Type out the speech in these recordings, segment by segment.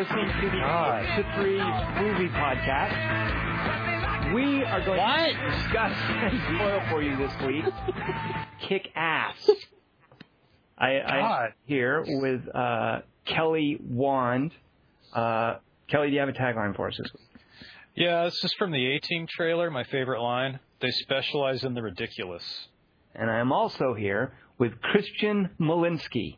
listening to the 8 to 3 movie podcast. We are going to discuss and spoil for you this week Kick-Ass. I'm here with Kelly Wand. Kelly, do you have a tagline for us this week? Yeah, this is from the A-Team trailer, my favorite line. They specialize in the ridiculous. And I'm also here with Christian Malinsky.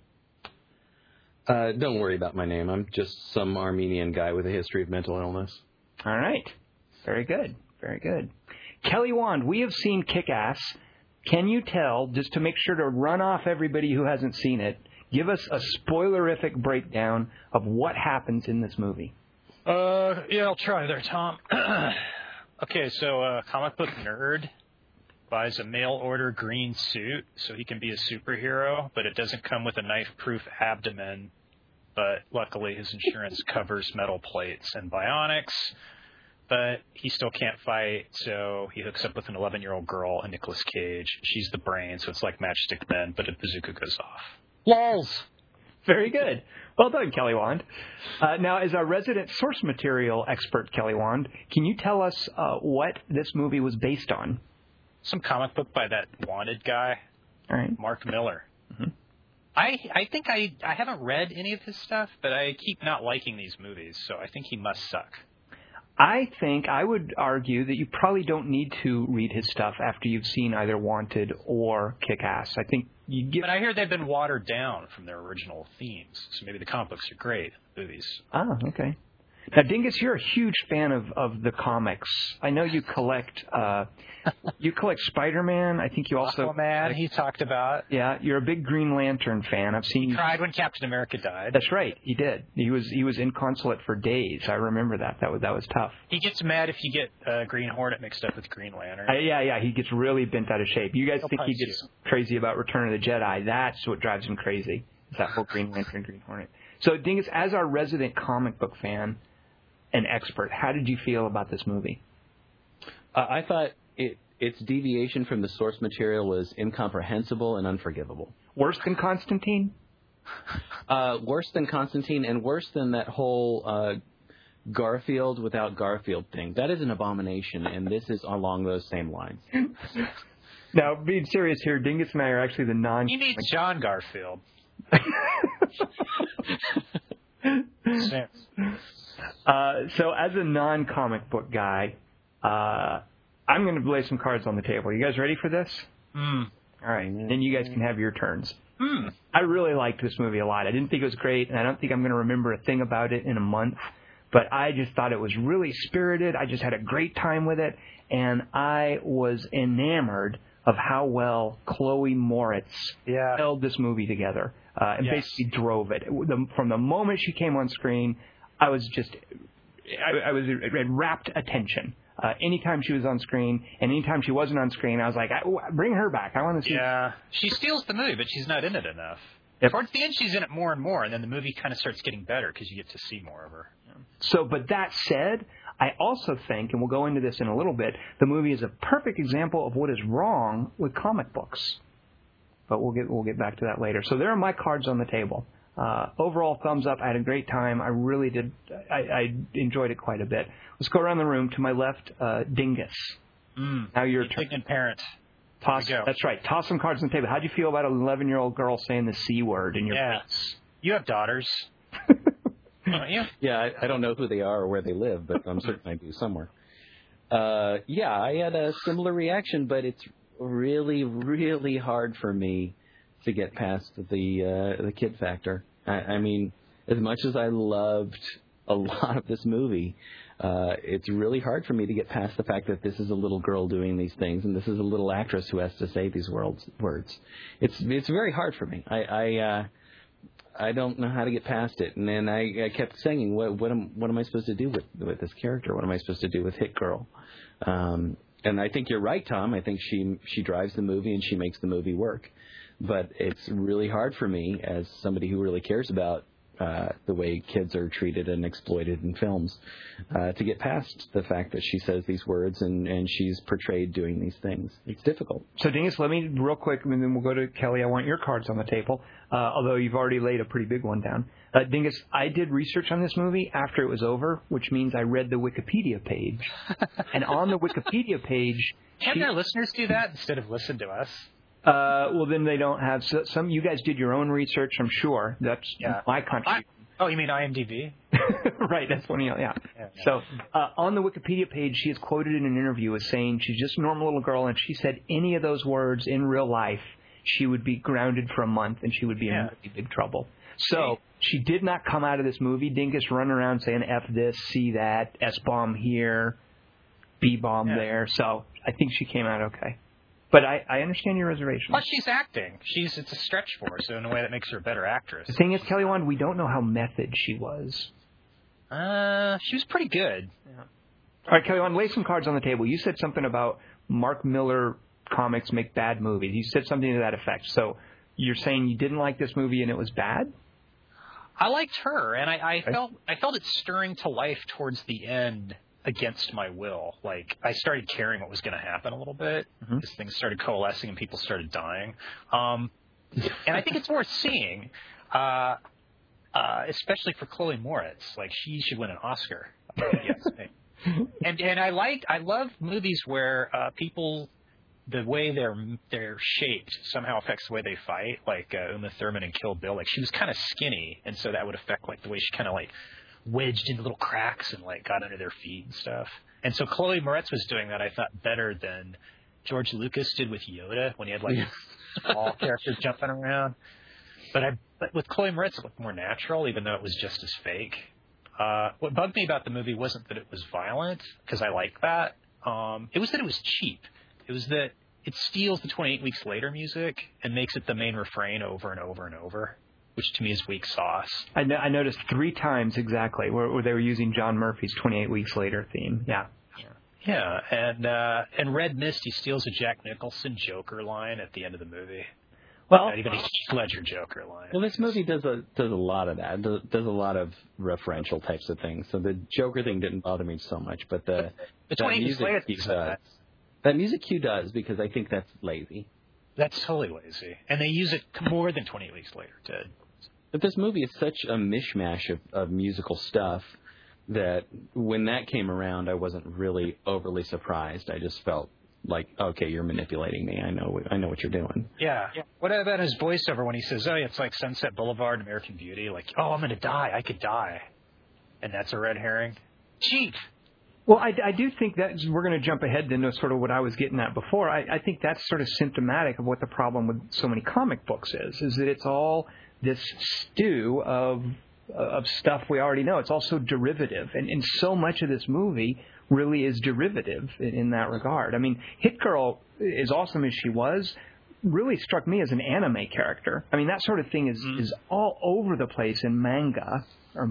Don't worry about my name. I'm just some Armenian guy with a history of mental illness. All right. Very good. Very good. Kelly Wand, we have seen Kick-Ass. Can you tell, just to make sure to run off everybody who hasn't seen it, give us a spoilerific breakdown of what happens in this movie? Yeah, I'll try there, Tom. Okay, so comic book nerd buys a mail-order green suit so he can be a superhero, but it doesn't come with a knife-proof abdomen. But luckily his insurance covers metal plates and bionics. But he still can't fight, so he hooks up with an 11-year-old girl, a Nicolas Cage. She's the brain, so it's like Matchstick Men, but a bazooka goes off. Lols! Very good. Well done, Kelly Wand. Now, as our resident source material expert, Kelly Wand, can you tell us what this movie was based on? Some comic book by that Wanted guy, all right, Mark Miller. Mm-hmm. I think I haven't read any of his stuff, but I keep not liking these movies, so I think he must suck. I think I would argue that you probably don't need to read his stuff after you've seen either Wanted or Kick-Ass. I think you get. But I hear they've been watered down from their original themes, so maybe the comic books are great, movies. Ah, okay. Now, Dingus, you're a huge fan of the comics. I know you collect Spider-Man. I think you also Aquaman, he talked about. Yeah, you're a big Green Lantern fan. I've seen. He cried when Captain America died. That's right, he did. He was inconsolate for days. I remember that. That was tough. He gets mad if you get Green Hornet mixed up with Green Lantern. Yeah, he gets really bent out of shape. You guys think he gets crazy about Return of the Jedi? That's what drives him crazy. Is that whole Green Lantern, Green Hornet. So, Dingus, as our resident comic book fan and expert, how did you feel about this movie? I thought its deviation from the source material was incomprehensible and unforgivable. Worse than Constantine? Worse than Constantine, and worse than that whole Garfield without Garfield thing. That is an abomination, and this is along those same lines. Now, being serious here, Dingus and I are actually the non... You need John Garfield. So as a non-comic book guy, I'm going to lay some cards on the table. You guys ready for this? Mm. All right. Then you guys can have your turns. I really liked this movie a lot. I didn't think it was great, and I don't think I'm going to remember a thing about it in a month. But I just thought it was really spirited. I just had a great time with it, and I was enamored of how well Chloe Moritz held this movie together and basically drove it. From the moment she came on screen, I was rapt attention. Anytime she was on screen, and anytime she wasn't on screen, I was like, bring her back. I want to see. Yeah, she steals the movie, but she's not in it enough. Yep. Towards the end, she's in it more and more, and then the movie kind of starts getting better because you get to see more of her. So, but that said, I also think, and we'll go into this in a little bit, the movie is a perfect example of what is wrong with comic books. But we'll get back to that later. So there are my cards on the table. Overall, thumbs up. I had a great time. I really did. I enjoyed it quite a bit. Let's go around the room. To my left, Dingus. Now your turn. Indignant parent. Toss. That's right. Toss some cards on the table. How'd you feel about an 11-year-old girl saying the C word in your face? You have daughters. Don't you? Yeah, I don't know who they are or where they live, but I'm certain I do somewhere. Yeah, I had a similar reaction, but it's really, really hard for me to get past the kid factor. I mean, as much as I loved a lot of this movie, it's really hard for me to get past the fact that this is a little girl doing these things, and this is a little actress who has to say these words. It's very hard for me. I don't know how to get past it, and then I kept singing, what am I supposed to do with this character? What am I supposed to do with Hit Girl? And I think you're right, Tom. I think she drives the movie and she makes the movie work. But it's really hard for me, as somebody who really cares about the way kids are treated and exploited in films, to get past the fact that she says these words and she's portrayed doing these things. It's difficult. So, Dingus, let me real quick, and then we'll go to Kelly. I want your cards on the table, although you've already laid a pretty big one down. Dingus, I did research on this movie after it was over, which means I read the Wikipedia page. And on the Wikipedia page... Can't our listeners do that instead of listen to us? Well, then they don't have some. You guys did your own research, I'm sure. That's my contribution. Oh, you mean IMDb? Right, that's one. Yeah. So on the Wikipedia page, she is quoted in an interview as saying she's just a normal little girl, and she said any of those words in real life, she would be grounded for a month, and she would be in really big trouble. So she did not come out of this movie, Dingus, running around saying F this, C that, S-bomb here, B-bomb there. So I think she came out okay. But I understand your reservations. Plus, she's acting. It's a stretch for her, so in a way that makes her a better actress. The thing is, Kelly Wand, we don't know how method she was. She was pretty good. Yeah. All right, Kelly Wand, lay some cards on the table. You said something about Mark Millar comics make bad movies. You said something to that effect. So you're saying you didn't like this movie and it was bad? I liked her, and I felt it stirring to life towards the end. Against my will. Like, I started caring what was going to happen a little bit as things started coalescing and people started dying. And I think it's worth seeing, especially for Chloe Moretz. Like, she should win an Oscar. And I love movies where people, the way they're shaped somehow affects the way they fight. Like Uma Thurman in Kill Bill. Like, she was kind of skinny, and so that would affect like the way she kind of like wedged into little cracks and like got under their feet and stuff. And so Chloe Moretz was doing that, I thought, better than George Lucas did with Yoda when he had like small characters jumping around. But with Chloe Moretz it looked more natural, even though it was just as fake. What bugged me about the movie wasn't that it was violent, because I like that. It was that it was cheap. It was that it steals the 28 Weeks Later music and makes it the main refrain over and over and over, which to me is weak sauce. I noticed 3 times exactly where they were using John Murphy's 28 Weeks Later theme. Yeah, and Red Mist, he steals a Jack Nicholson Joker line at the end of the movie. Well, not even a Heath Ledger Joker line. Well, this movie does a lot of that. Does a lot of referential types of things. So the Joker thing didn't bother me so much, but the 28 Weeks Later does. That music cue does, because I think that's lazy. That's totally lazy, and they use it more than 28 Weeks Later did. But this movie is such a mishmash of musical stuff that when that came around, I wasn't really overly surprised. I just felt like, okay, you're manipulating me. I know what you're doing. Yeah. What about his voiceover when he says, "Oh, it's like Sunset Boulevard and American Beauty"? Like, oh, I'm gonna die. I could die, and that's a red herring. Cheat. Well, I do think that we're going to jump ahead then to sort of what I was getting at before. I think that's sort of symptomatic of what the problem with so many comic books is that it's all this stew of stuff we already know. It's also derivative, and so much of this movie really is derivative in that regard. I mean, Hit Girl, as awesome as she was, really struck me as an anime character. I mean, that sort of thing is all over the place in manga.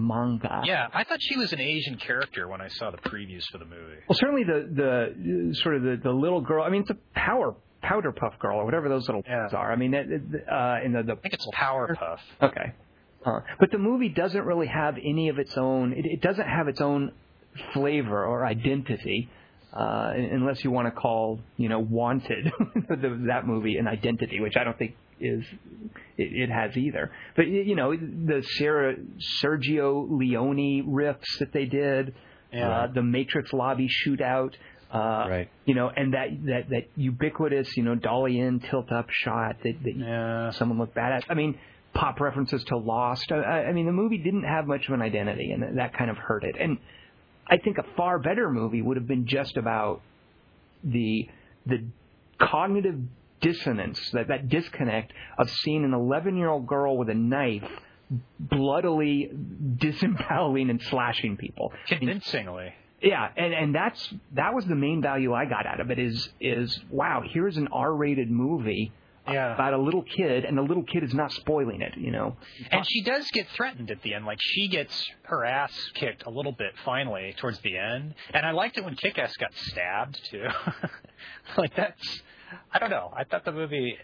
Yeah, I thought she was an Asian character when I saw the previews for the movie. Well, certainly the sort of the little girl. I mean, it's a Powder Puff Girl or whatever those little things are. I mean, I think it's Powerpuff. Okay, but the movie doesn't really have any of its own. It doesn't have its own flavor or identity, unless you want to call Wanted that movie an identity, which I don't think it has either. But the Sergio Leone riffs that they did, the Matrix lobby shootout, right? And that ubiquitous dolly in, tilt up shot that someone looked bad at. I mean, pop references to Lost. I mean, the movie didn't have much of an identity, and that kind of hurt it. And I think a far better movie would have been just about the cognitive dissonance, that disconnect of seeing an 11-year-old girl with a knife bloodily disemboweling and slashing people. Convincingly. Yeah, and that was the main value I got out of it is wow, here's an R-rated movie about a little kid, and the little kid is not spoiling it, And she does get threatened at the end. Like, she gets her ass kicked a little bit finally towards the end. And I liked it when Kick-Ass got stabbed, too. Like, I don't know. I thought the movie...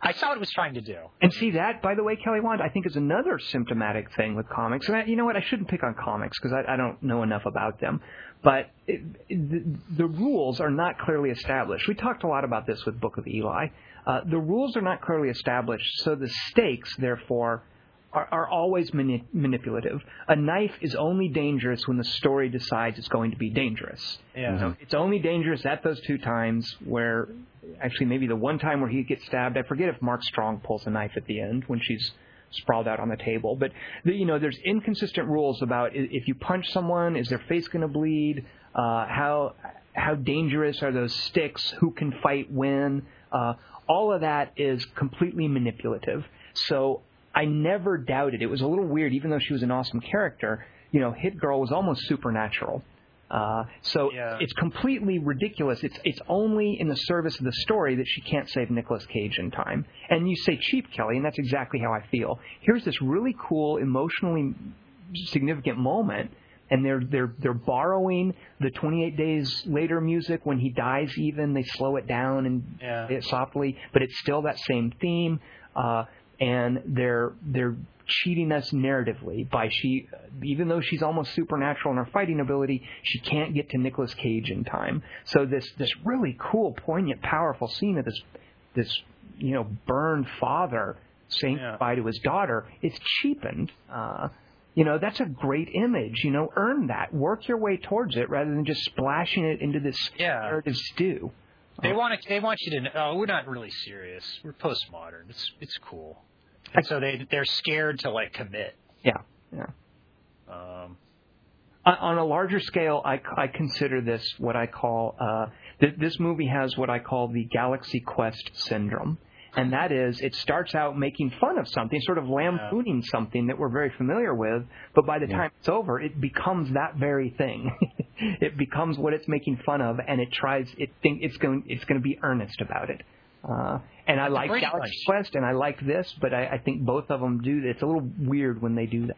I saw what it was trying to do. And see that, by the way, Kelly Wand, I think is another symptomatic thing with comics. And you know what? I shouldn't pick on comics because I don't know enough about them. But the rules are not clearly established. We talked a lot about this with Book of Eli. The rules are not clearly established, so the stakes, therefore, are always manipulative. A knife is only dangerous when the story decides it's going to be dangerous. Yeah. You know, it's only dangerous at those 2 times where, actually maybe the one time where he gets stabbed. I forget if Mark Strong pulls a knife at the end when she's sprawled out on the table. But, there's inconsistent rules about if you punch someone, is their face going to bleed? How dangerous are those sticks? Who can fight when? All of that is completely manipulative. So I never doubted. It was a little weird, even though she was an awesome character. Hit Girl was almost supernatural. It's completely ridiculous. It's only in the service of the story that she can't save Nicolas Cage in time. And you say cheap, Kelly, and that's exactly how I feel. Here's this really cool, emotionally significant moment, and they're borrowing the 28 Days Later music when he dies. Even they slow it down and play it softly, but it's still that same theme. And they're cheating us narratively by even though she's almost supernatural in her fighting ability, she can't get to Nicolas Cage in time. So this really cool, poignant, powerful scene of this burned father saying goodbye to his daughter, it's cheapened. That's a great image. Earn that. Work your way towards it rather than just splashing it into this narrative stew. They want you to know, we're not really serious. We're postmodern. It's cool. And so they're scared to commit. Yeah. On a larger scale, I consider this what I call this movie has what I call the Galaxy Quest syndrome. And that is, it starts out making fun of something, sort of lampooning something that we're very familiar with, but by the time it's over, it becomes that very thing. It becomes what it's making fun of, and it's going to be earnest about it. And I like Galaxy Quest, and I like this, but I think both of them do. It's a little weird when they do that.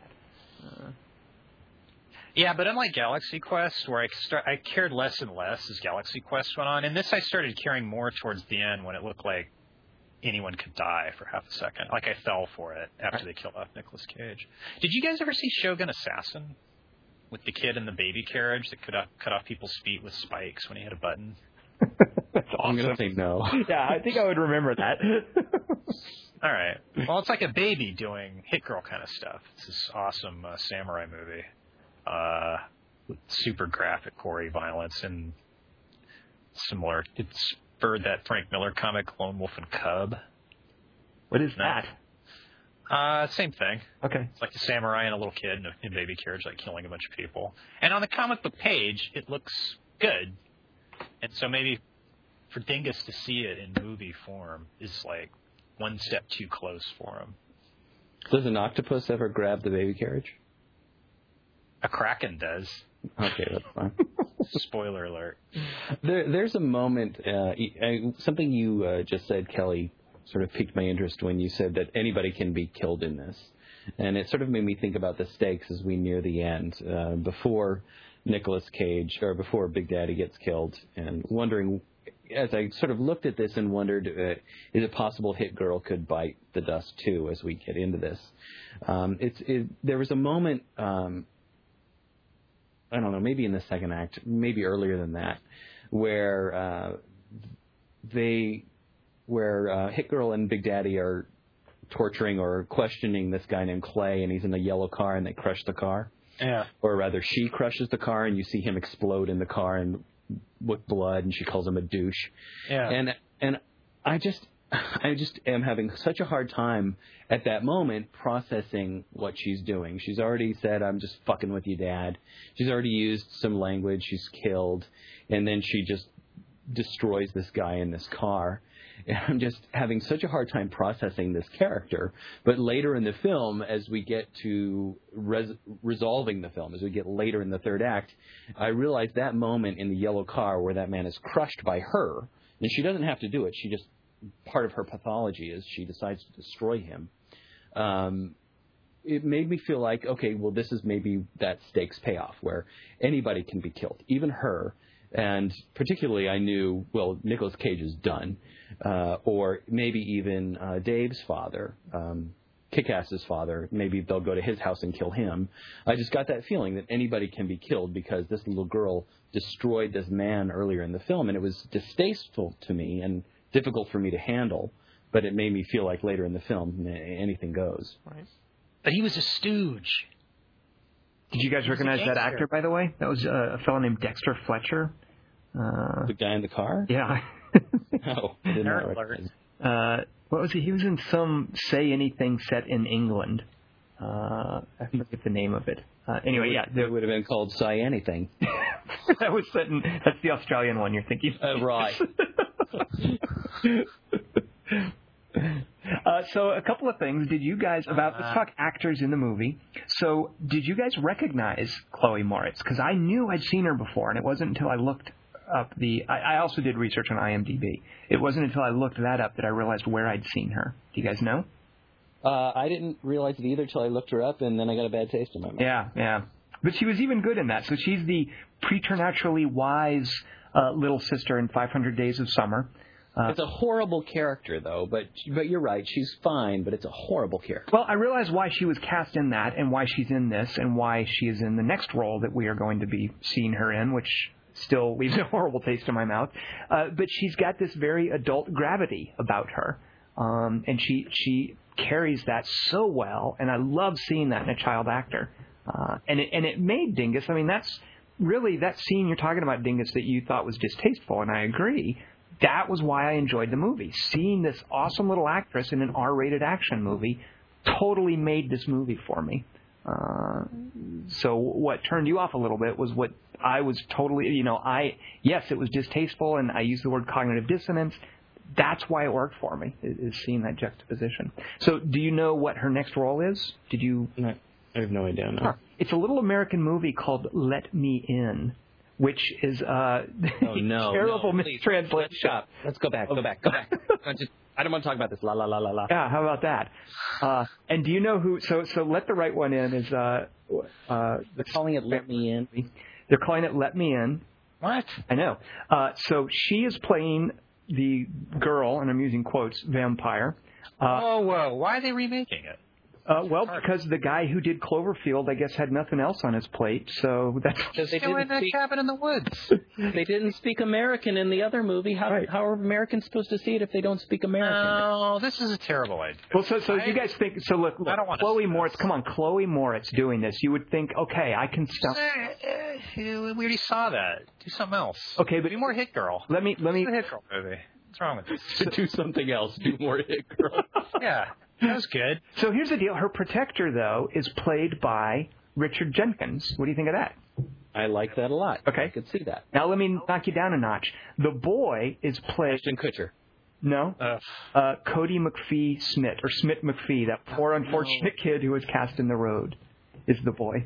Yeah, but unlike Galaxy Quest, where I cared less and less as Galaxy Quest went on, and this I started caring more towards the end when it looked like anyone could die for half a second. I fell for it after they killed off Nicolas Cage. Did you guys ever see Shogun Assassin with the kid in the baby carriage that could cut off people's feet with spikes when he hit a button? That's awesome. I'm going to say no. Yeah, I think I would remember that. All right. Well, it's like a baby doing Hit Girl kind of stuff. It's this awesome samurai movie. With super graphic, gory violence, and similar. It's spurred that Frank Miller comic, Lone Wolf and Cub. What is that? Same thing. Okay. It's like a samurai and a little kid in a baby carriage, killing a bunch of people. And on the comic book page, it looks good. And so maybe for Dingus to see it in movie form is one step too close for him. Does an octopus ever grab the baby carriage? A kraken does. Okay, that's fine. Spoiler alert. There's a moment, something you just said, Kelly, sort of piqued my interest when you said that anybody can be killed in this. And it sort of made me think about the stakes as we near the end, before Nicolas Cage, or before Big Daddy gets killed, and wondering, as I sort of looked at this and wondered, is it possible Hit Girl could bite the dust too as we get into this? There was a moment, I don't know, maybe in the second act, maybe earlier than that, where Hit Girl and Big Daddy are torturing or questioning this guy named Clay, and he's in a yellow car, and they crush the car. Yeah. Or rather, she crushes the car, and you see him explode in the car and with blood, and she calls him a douche. Yeah. And I just am having such a hard time at that moment processing what she's doing. She's already said, "I'm just fucking with you, Dad." She's already used some language. She's killed, and then she just destroys this guy in this car. And I'm just having such a hard time processing this character. But later in the film, as we get to resolving the film, as we get later in the third act, I realize that moment in the yellow car where that man is crushed by her, and she doesn't have to do it. She just, part of her pathology is she decides to destroy him. It made me feel like, okay, well, this is maybe that stakes payoff where anybody can be killed, even her. And particularly I knew, well, Nicolas Cage is done. Or maybe even Dave's father, Kick-Ass's father, maybe they'll go to his house and kill him. I just got that feeling that anybody can be killed because this little girl destroyed this man earlier in the film, and it was distasteful to me and difficult for me to handle, but it made me feel like later in the film anything goes. Right. But he was a stooge. Did you guys recognize that actor, by the way? That was a fellow named Dexter Fletcher. The guy in the car? Yeah. No, I did not recognize. What was he? He was in some Say Anything set in England. I forget the name of it. Anyway, yeah. It would have been called Say Anything. That was set in, that's the Australian one you're thinking. Right. So a couple of things. Did you guys, let's talk actors in the movie. So did you guys recognize Chloe Moritz? Because I knew I'd seen her before, and it wasn't until I looked up I also did research on IMDb. It wasn't until I looked that up that I realized where I'd seen her. Do you guys know? I didn't realize it either till I looked her up, and then I got a bad taste in my mouth. Yeah. But she was even good in that. So she's the preternaturally wise little sister in 500 Days of Summer. It's a horrible character, though, but you're right. She's fine, but it's a horrible character. Well, I realize why she was cast in that and why she's in this and why she is in the next role that we are going to be seeing her in, which still leaves a horrible taste in my mouth. But she's got this very adult gravity about her, and she carries that so well, and I love seeing that in a child actor. And it made Dingus, I mean, that's really that scene you're talking about, Dingus, that you thought was distasteful, and I agree. That was why I enjoyed the movie. Seeing this awesome little actress in an R-rated action movie totally made this movie for me. So what turned you off a little bit was what I was totally, yes, it was distasteful, and I used the word cognitive dissonance. That's why it worked for me, is seeing that juxtaposition. So do you know what her next role is? Did you? No, I have no idea. No. It's a little American movie called Let Me In, which is terrible mistranslation. Stop. Let's go back. I don't want to talk about this. La la la la la. Yeah, how about that? And do you know who? So Let the Right One In is. They're calling it Let Me In. They're calling it Let Me In. What? I know. So she is playing the girl, and I'm using quotes, vampire. Whoa! Why are they remaking it? Because the guy who did Cloverfield, I guess, had nothing else on his plate, so that's... Because they didn't speak Cabin in the Woods. They didn't speak American in the other movie. How are Americans supposed to see it if they don't speak American? No, this is a terrible idea. Well, so you guys think... So look, Chloe Moritz, come on, Chloe Moritz doing this. You would think, okay, I can stop... We already saw that. Do something else. Okay, but... Do more Hit Girl. Let me... It's a Hit Girl movie. What's wrong with this? Do something else. Do more Hit Girl. Yeah. That was good. So here's the deal. Her protector, though, is played by Richard Jenkins. What do you think of that? I like that a lot. Okay. I could see that. Now let me knock you down a notch. The boy is played... Ashton Kutcher. No. Cody McPhee Smith, or Smith McPhee, that poor unfortunate kid who was cast in The Road, is the boy.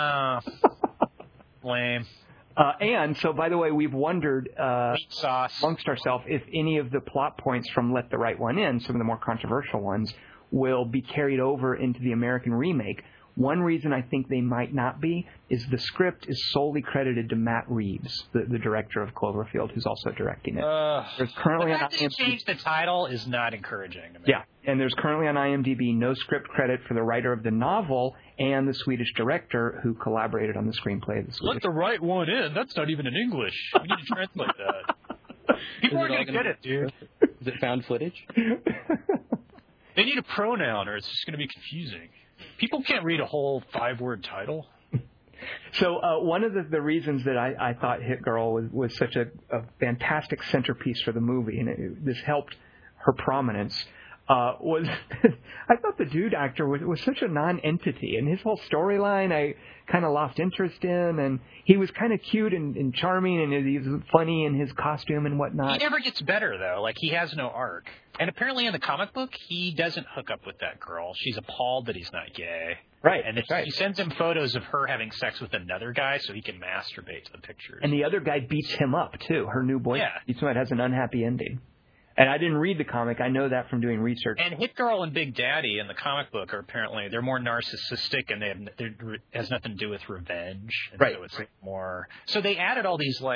Lame. And so, by the way, we've wondered amongst ourselves if any of the plot points from Let the Right One In, some of the more controversial ones, will be carried over into the American remake. One reason I think they might not be is the script is solely credited to Matt Reeves, the director of Cloverfield, who's also directing it. There's currently the fact that they changed the title is not encouraging to me. Yeah, and there's currently on IMDb no script credit for the writer of the novel and the Swedish director who collaborated on the screenplay of the Swedish. Let the Right One In. That's not even in English. We need to translate that. People aren't going to get it, dude. Is it found footage? They need a pronoun or it's just going to be confusing. People can't read a whole 5-word title. So one of the reasons that I thought Hit Girl was such a fantastic centerpiece for the movie, and this helped her prominence, was I thought the dude actor was such a non-entity, and his whole storyline I kind of lost interest in, and he was kind of cute and charming, and he was funny in his costume and whatnot. He never gets better, though. Like, he has no arc. And apparently in the comic book, he doesn't hook up with that girl. She's appalled that he's not gay. Right. And she sends him photos of her having sex with another guy so he can masturbate to the pictures. And the other guy beats him up, too. Her new boyfriend. Yeah. Beats him up, has an unhappy ending. And I didn't read the comic. I know that from doing research. And Hit Girl and Big Daddy in the comic book are apparently, they're more narcissistic and it has nothing to do with revenge. And right. So it's more. So they added all these, like,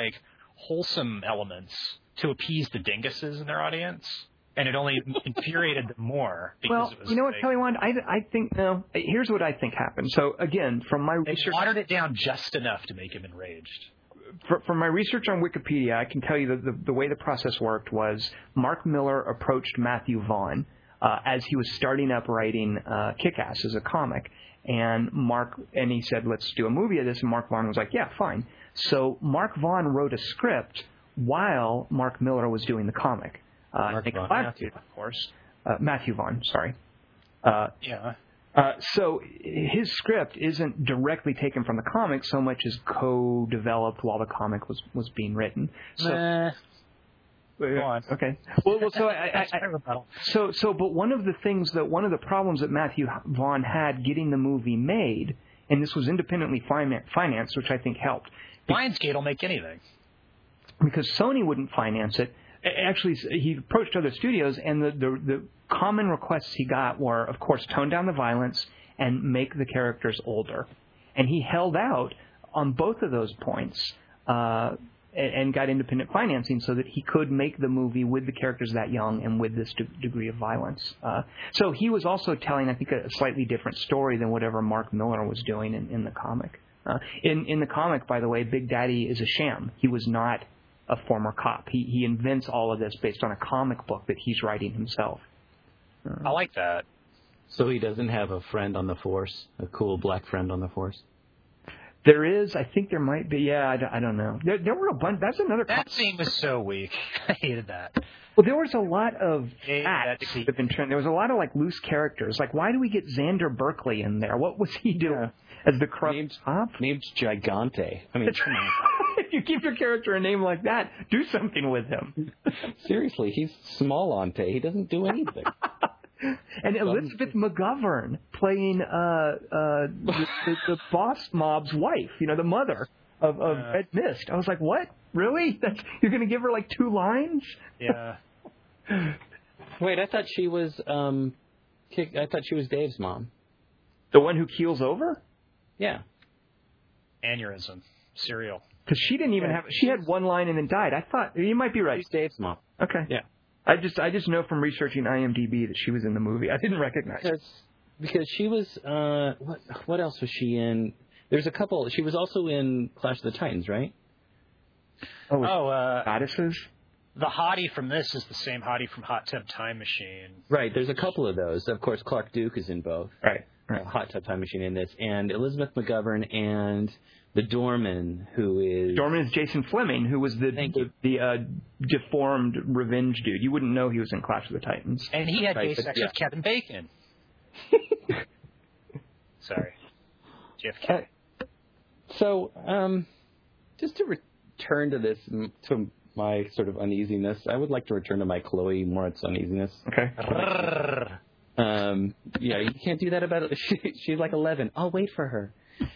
wholesome elements to appease the dinguses in their audience, and it only infuriated them more. Because it was you know what, Kelly Wand? I think, no. Here's what I think happened. So, again, from my they research... watered it down just enough to make him enraged. From my research on Wikipedia, I can tell you that the way the process worked was Mark Miller approached Matthew Vaughn as he was starting up writing Kick-Ass as a comic. And he said, let's do a movie of this. And Mark Vaughn was like, yeah, fine. So Mark Vaughn wrote a script while Mark Miller was doing the comic. Matthew, of course. Matthew Vaughn, sorry. Yeah. So his script isn't directly taken from the comic so much as co-developed while the comic was being written. So, Go on. Okay. Well, but one of the problems that Matthew Vaughn had getting the movie made, and this was independently financed, which I think helped. Lionsgate will make anything. Because Sony wouldn't finance it. Actually, he approached other studios, and the common requests he got were, of course, tone down the violence and make the characters older. And he held out on both of those points and got independent financing so that he could make the movie with the characters that young and with this degree of violence. So he was also telling, I think, a slightly different story than whatever Mark Miller was doing in the comic. In the comic, by the way, Big Daddy is a sham. He was not a former cop. He invents all of this based on a comic book that he's writing himself. I like that. So he doesn't have a friend on the force, a cool black friend on the force? There is. I think there might be. Yeah, I don't know. There were a bunch. That's another. That scene was so weak. I hated that. Well, there was a lot of that scene. there was a lot of like loose characters. Like, why do we get Xander Berkeley in there? What was he doing as the corrupt cop? Named Gigante. I mean, come on. If you give your character a name like that, do something with him. Seriously, he's small ante. He doesn't do anything. And Elizabeth McGovern playing the boss mob's wife, the mother of Red Mist. I was like, what? Really? You're going to give her like 2 lines? Yeah. Wait, I thought she was Dave's mom. The one who keels over? Yeah. Aneurysm. Serial. Because she didn't even have. She had 1 line and then died. I thought you might be right. She's Dave's mom. Okay. Yeah. I just know from researching IMDb that she was in the movie. I didn't recognize her. Because she was what else was she in? There's a couple. She was also in Clash of the Titans, right? Goddesses? The hottie from this is the same hottie from Hot Tub Time Machine. Right, there's a couple of those. Of course, Clark Duke is in both. Right. Hot Tub Time Machine in this. And Elizabeth McGovern and the Doorman, who is... Doorman is Jason Fleming, who was the deformed revenge dude. You wouldn't know he was in Clash of the Titans. And he had gay sex with Kevin Bacon. Sorry. JFK. So, just to return to this, to my sort of uneasiness, I would like to return to my Chloe Moritz uneasiness. Okay. Yeah, you can't do that about it. She's like 11. I'll wait for her.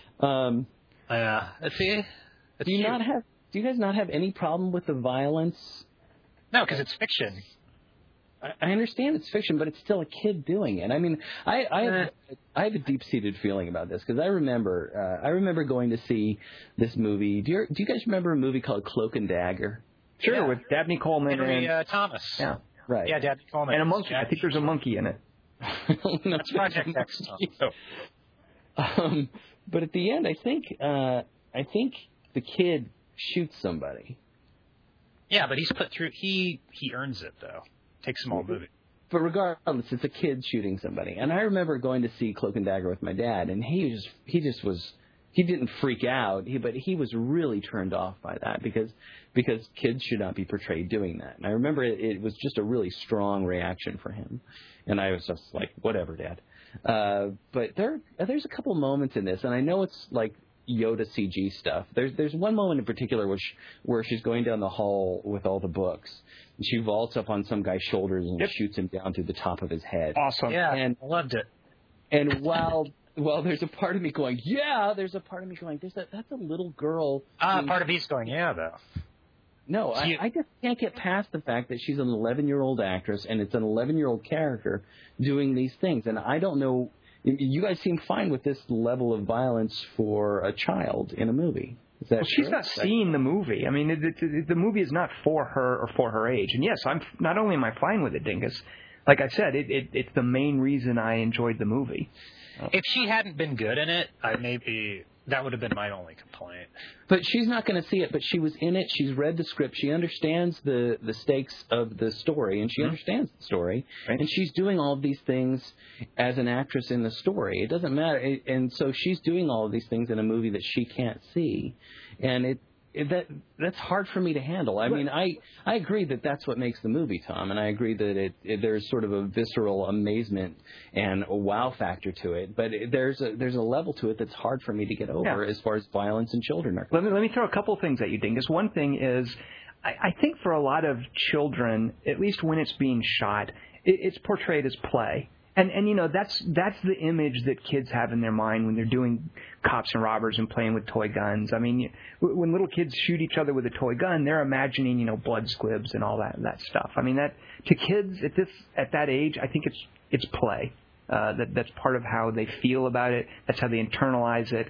See? Do you guys not have any problem with the violence? No, because it's fiction. I understand it's fiction, but it's still a kid doing it. I mean, I have a deep-seated feeling about this because I remember going to see this movie. Do you guys remember a movie called Cloak and Dagger? Sure, with Dabney Coleman Henry and Thomas. Yeah, right. Yeah, Dabney Coleman and a monkey. I think there's a monkey in it. That's Project X. But at the end, I think the kid shoots somebody. Yeah, but he's put through. He earns it though. Takes him all movie. But regardless, it's a kid shooting somebody. And I remember going to see Cloak and Dagger with my dad, and he didn't freak out, but he was really turned off by that because kids should not be portrayed doing that. And I remember it was just a really strong reaction for him. And I was just like, whatever, Dad. But there's a couple moments in this, and I know it's like Yoda CG stuff. There's one moment in particular where she's going down the hall with all the books. And she vaults up on some guy's shoulders and shoots him down through the top of his head. Awesome. Yeah, and I loved it. And while there's a part of me going, yeah, there's a part of me going, that's a little girl. Part of me's going, yeah, though. No, I just can't get past the fact that she's an 11-year-old actress and it's an 11-year-old character doing these things. And I don't know, you guys seem fine with this level of violence for a child in a movie. Is that well, she's not seeing the movie. I mean, the movie is not for her or for her age. And yes, not only am I fine with it, Dingus. Like I said, it's the main reason I enjoyed the movie. If she hadn't been good in it, that would have been my only complaint. But she's not going to see it. But she was in it. She's read the script. She understands the stakes of the story, and she understands the story. Right. And she's doing all of these things as an actress in the story. It doesn't matter. And so she's doing all of these things in a movie that she can't see, and that's hard for me to handle. I mean, I agree that that's what makes the movie, Tom, and I agree that there's sort of a visceral amazement and a wow factor to it. But there's a level to it that's hard for me to get over as far as violence and children are concerned. Let me throw a couple things at you, Dingus. One thing is, I think for a lot of children, at least when it's being shot, it's portrayed as play. And that's the image that kids have in their mind when they're doing cops and robbers and playing with toy guns. I mean, when little kids shoot each other with a toy gun, they're imagining blood squibs and all that stuff. I mean, that to kids at that age, I think it's play. That's part of how they feel about it. That's how they internalize it.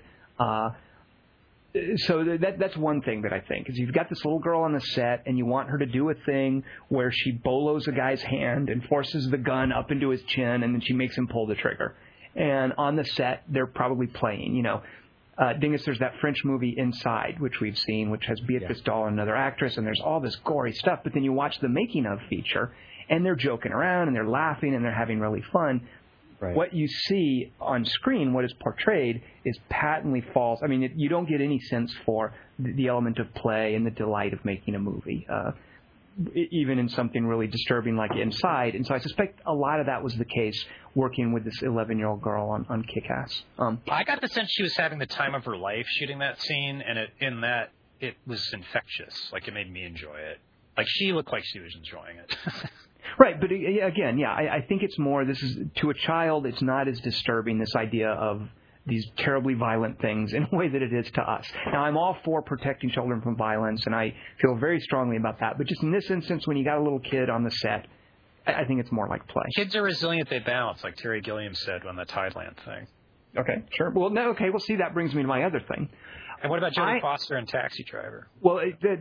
So that's one thing that I think is you've got this little girl on the set and you want her to do a thing where she bolos a guy's hand and forces the gun up into his chin and then she makes him pull the trigger. And on the set, they're probably playing, Dingus, there's that French movie Inside, which we've seen, which has Beatrice Dahl and another actress, and there's all this gory stuff. But then you watch the making of feature and they're joking around and they're laughing and they're having really fun. Right. What you see on screen, what is portrayed, is patently false. I mean, you don't get any sense for the element of play and the delight of making a movie, even in something really disturbing like Inside. And so I suspect a lot of that was the case working with this 11-year-old girl on Kick-Ass. I got the sense she was having the time of her life shooting that scene, and it was infectious. Like, it made me enjoy it. Like, she looked like she was enjoying it. Right, but again, I think it's more, this is, to a child, it's not as disturbing, this idea of these terribly violent things in a way that it is to us. Now, I'm all for protecting children from violence, and I feel very strongly about that, but just in this instance, when you got a little kid on the set, I think it's more like play. Kids are resilient, they bounce, like Terry Gilliam said on the Thailand thing. Okay, sure. Well, see, that brings me to my other thing. And what about Jodie Foster and Taxi Driver? Well,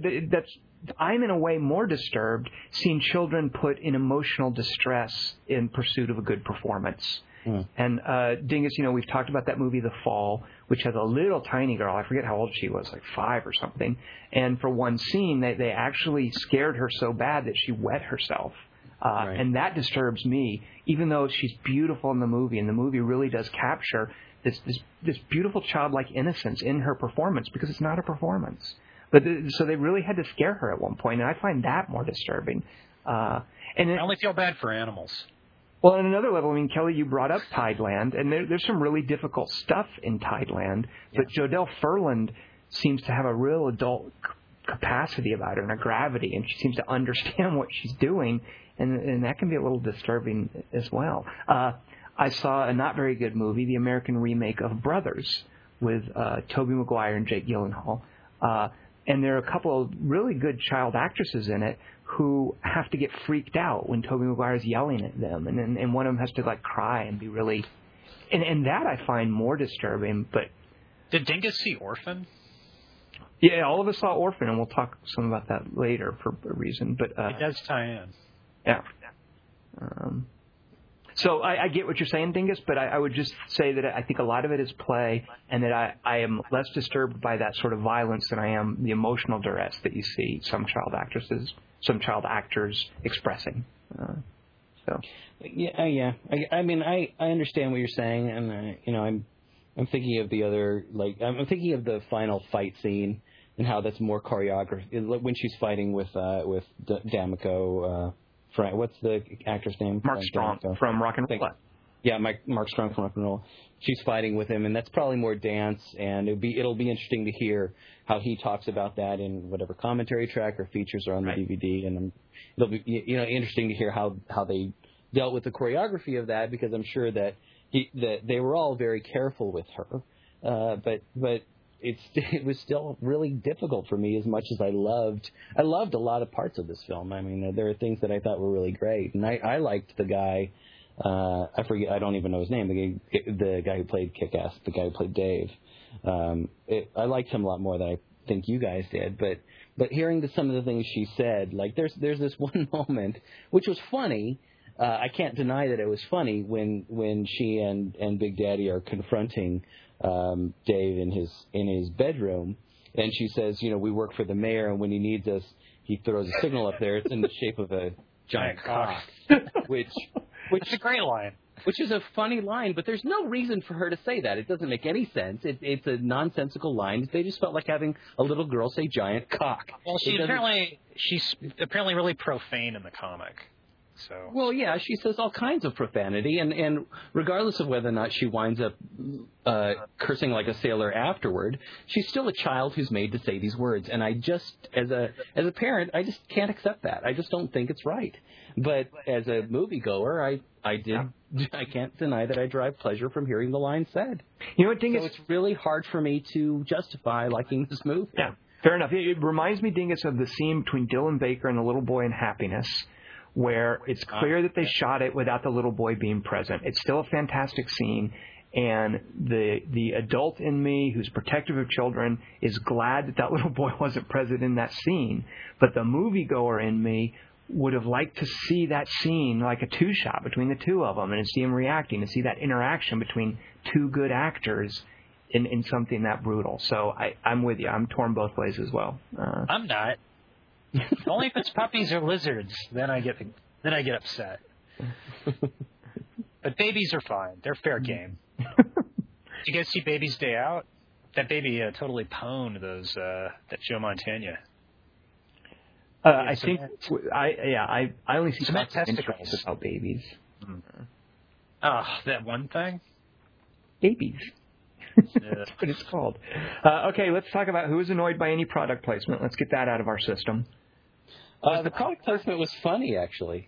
I'm in a way more disturbed seeing children put in emotional distress in pursuit of a good performance. Mm. And Dingus, we've talked about that movie The Fall, which has a little tiny girl. I forget how old she was, like 5 or something. And for one scene, they actually scared her so bad that she wet herself. Right. And that disturbs me, even though she's beautiful in the movie, and the movie really does capture this beautiful childlike innocence in her performance, because it's not a performance. So they really had to scare her at one point, and I find that more disturbing. I only feel bad for animals. Well, on another level, I mean, Kelly, you brought up Tideland, and there's some really difficult stuff in Tideland, but Jodelle Ferland seems to have a real adult capacity about her and a gravity, and she seems to understand what she's doing, and that can be a little disturbing as well. I saw a not very good movie, the American remake of Brothers, with Tobey Maguire and Jake Gyllenhaal. And there are a couple of really good child actresses in it who have to get freaked out when Tobey Maguire's yelling at them, and one of them has to like cry and be really, and that I find more disturbing. But did Dingus see Orphan? Yeah, all of us saw Orphan, and we'll talk some about that later for a reason. But it does tie in. Yeah. So I get what you're saying, Dingus, but I would just say that I think a lot of it is play, and that I am less disturbed by that sort of violence than I am the emotional duress that you see some child actors expressing. Yeah. I mean, I understand what you're saying, and I'm thinking of the other, like, I'm thinking of the final fight scene and how that's more choreographed when she's fighting with D'Amico. What's the actor's name? Mark Strong from Rock and Roll. Yeah, Mark Strong from Rock and Roll. She's fighting with him, and that's probably more dance. And it'll be interesting to hear how he talks about that in whatever commentary track or features are on the DVD. And it'll be interesting to hear how they dealt with the choreography of that, because I'm sure that they were all very careful with her. But it was still really difficult for me, as much as I loved a lot of parts of this film. I mean, there are things that I thought were really great, and I liked the guy. I don't even know his name. The guy who played Kick-Ass, the guy who played Dave. I liked him a lot more than think you guys did, but hearing some of the things she said, like there's this one moment which was funny. I can't deny that it was funny when she and Big Daddy are confronting Dave in his bedroom, and she says, we work for the mayor, and when he needs us, he throws a signal up there. It's in the shape of a giant cock, which it's a great line. Which is a funny line, but there's no reason for her to say that. It doesn't make any sense. It's a nonsensical line. They just felt like having a little girl say giant cock. Well, she's apparently really profane in the comic. So. Well, yeah, she says all kinds of profanity, and regardless of whether or not she winds up cursing like a sailor afterward, she's still a child who's made to say these words. And I just, as a parent, I just can't accept that. I just don't think it's right. But as a moviegoer, I can't deny that I derive pleasure from hearing the line said. You know what, Dingus? So it's really hard for me to justify liking this movie. Yeah, fair enough. It reminds me, Dingus, of the scene between Dylan Baker and the little boy in Happiness, where it's clear that they shot it without the little boy being present. It's still a fantastic scene, and the adult in me who's protective of children is glad that little boy wasn't present in that scene. But the moviegoer in me would have liked to see that scene like a two-shot between the two of them and see them reacting, and see that interaction between two good actors in something that brutal. So I'm with you. I'm torn both ways as well. I'm not. Only if it's puppies or lizards, then I get upset. But babies are fine; they're fair game. Did you guys see Baby's Day Out? That baby totally pwned that Joe Montana. I think I only see testicles about babies. Oh, that one thing. Babies. That's what it's called. Okay, let's talk about who is annoyed by any product placement. Let's get that out of our system. The product placement was funny, actually.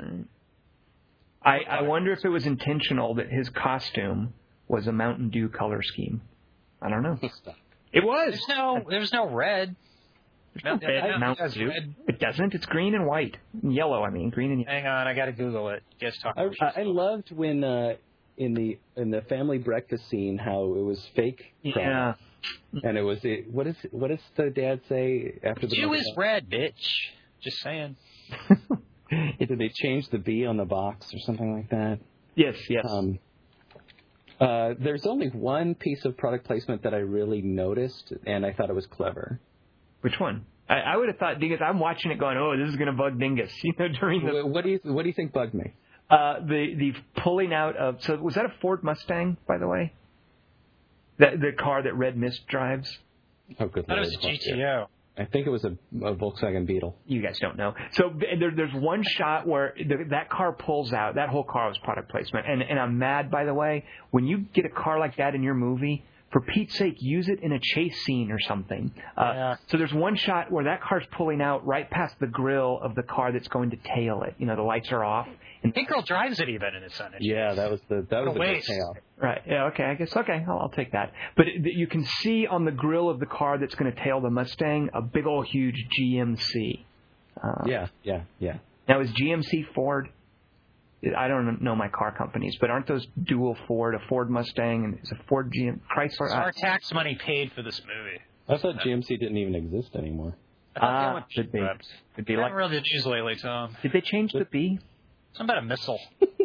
I wonder if it was intentional that his costume was a Mountain Dew color scheme. I don't know. It was. There's no red. Mountain Dew. Red. It doesn't. It's green and white. Yellow, I mean. Green and yellow. Hang on, I got to Google it. You guys talk. I loved when in the family breakfast scene how it was fake. Yeah. And it was what does the dad say after the Dew is red, bitch. Just saying. Did they change the B on the box or something like that? Yes. There's only one piece of product placement that I really noticed, and I thought it was clever. Which one? I would have thought Dingus. I'm watching it going, oh, this is going to bug Dingus. During the. What do you think bugged me? The pulling out of. So was that a Ford Mustang, by the way? The car that Red Mist drives. Oh, good Lord. That was a GTO. I think it was a Volkswagen Beetle. You guys don't know. So there's one shot where that car pulls out. That whole car was product placement. And I'm mad, by the way, when you get a car like that in your movie, for Pete's sake, use it in a chase scene or something. So there's one shot where that car's pulling out right past the grill of the car that's going to tail it. The lights are off. And Pink Girl drives it even in its son. Yeah, that was the big payoff. Right. Yeah. Okay. I guess. Okay. I'll take that. But you can see on the grill of the car that's going to tail the Mustang a big old huge GMC. Yeah. Now is GMC Ford? I don't know my car companies, but aren't those dual Ford? A Ford Mustang and is a Ford Chrysler? So our tax money paid for this movie. I thought GMC didn't even exist anymore. Should be. Could be. I haven't read the news lately, Tom. Did they change the B? Something about a missile.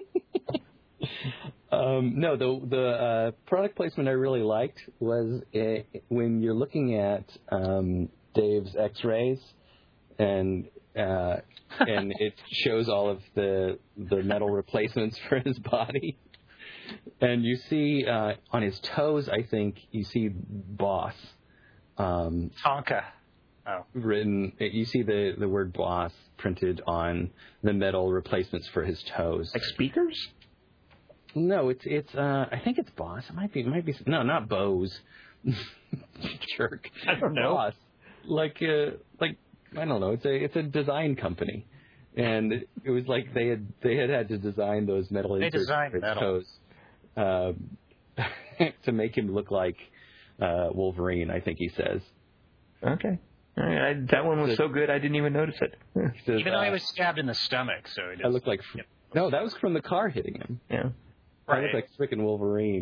No, the product placement I really liked was when you're looking at Dave's X-rays and it shows all of the metal replacements for his body, and you see on his toes, I think you see Boss. Tonka. Written, you see the word Boss printed on the metal replacements for his toes. Like speakers? No, it's I think it's Boss. It might be no, not Bose. Jerk. I don't know. Boss. Like I don't know. It's a design company, and it was like they had to design those metal inserts for his toes to make him look like Wolverine. I think he says. Okay. All right. That one was so good I didn't even notice it. Even though he was stabbed in the stomach, so he I looked like no, that was from the car hitting him. Yeah. I looked like freaking Wolverine.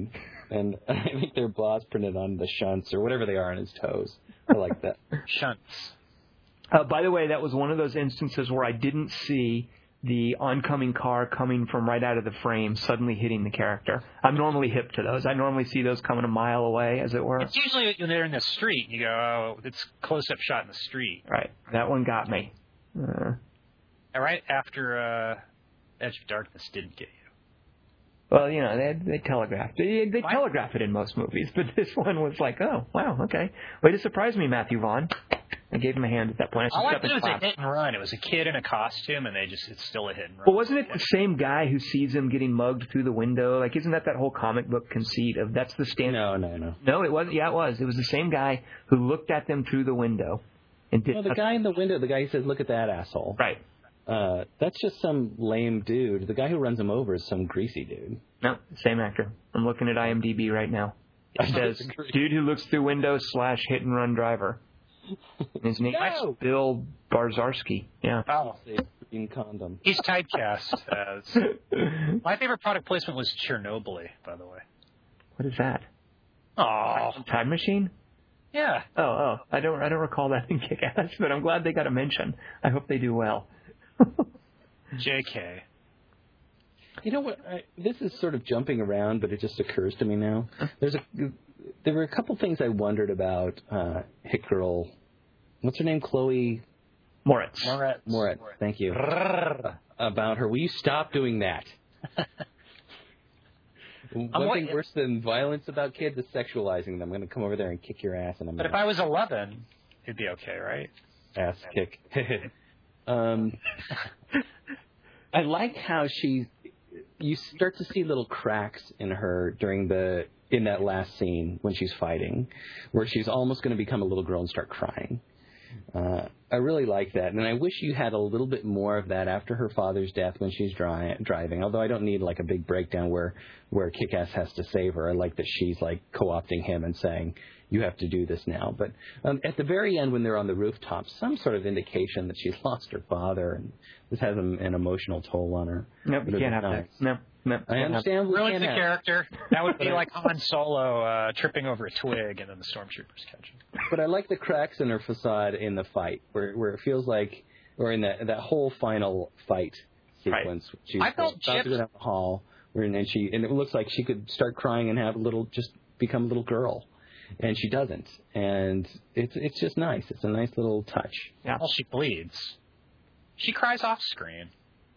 And I think they're blots printed on the shunts or whatever they are on his toes. I like that. Shunts. By the way, that was one of those instances where I didn't see the oncoming car coming from right out of the frame suddenly hitting the character. I'm normally hip to those. I normally see those coming a mile away, as it were. It's usually when they're in the street. You go, oh, it's close-up shot in the street. Right. That one got me. Right after Edge of Darkness didn't get you. Well, you know, they telegraphed. They telegraph it in most movies, but this one was like, oh, wow, okay. Way to surprise me, Matthew Vaughn. I gave him a hand at that point. All I did was a hit and run. It was a kid in a costume, and it's still a hit and run. Well, wasn't it the same guy who sees him getting mugged through the window? Like, isn't that whole comic book conceit of that's the standard? No. No, it wasn't. Yeah, it was. It was the same guy who looked at them through the window and did. No, the guy in the window, the guy who says, look at that asshole. Right. That's just some lame dude. The guy who runs him over is some greasy dude. No, same actor. I'm looking at IMDb right now. It says, dude who looks through window / hit and run driver. His name is Bill Barzarski. Yeah. Oh. Green condom. He's typecast as... My favorite product placement was Chernobyl, by the way. What is that? Oh. Time Machine? Yeah. Oh. I don't recall that in Kick-Ass, but I'm glad they got a mention. I hope they do well. JK. You know what? This is sort of jumping around, but it just occurs to me now. There were a couple things I wondered about Hit Girl. What's her name? Chloe Moritz. Thank you. About her. Will you stop doing that? One thing worse than violence about kids is sexualizing them. I'm going to come over there and kick your ass. But if I was 11, it'd be okay, right? Ass kick. I like how you start to see little cracks in her in that last scene when she's fighting, where she's almost going to become a little girl and start crying. I really like that, and I wish you had a little bit more of that after her father's death when she's driving. Although I don't need like a big breakdown where Kick-Ass has to save her. I like that she's like co-opting him and saying, you have to do this now. But at the very end when they're on the rooftop, some sort of indication that she's lost her father, and this has an emotional toll on her. Nope, you can't have that. No. I understand. Ruins the character. That would be like Han Solo tripping over a twig and then the stormtroopers catch him. But I like the cracks in her facade in the fight, where it feels like, or in that whole final fight sequence. Right. She's about to go down the hall, and it looks like she could start crying and just become a little girl. And she doesn't. And it's just nice. It's a nice little touch. Yeah. Well, she bleeds. She cries off screen.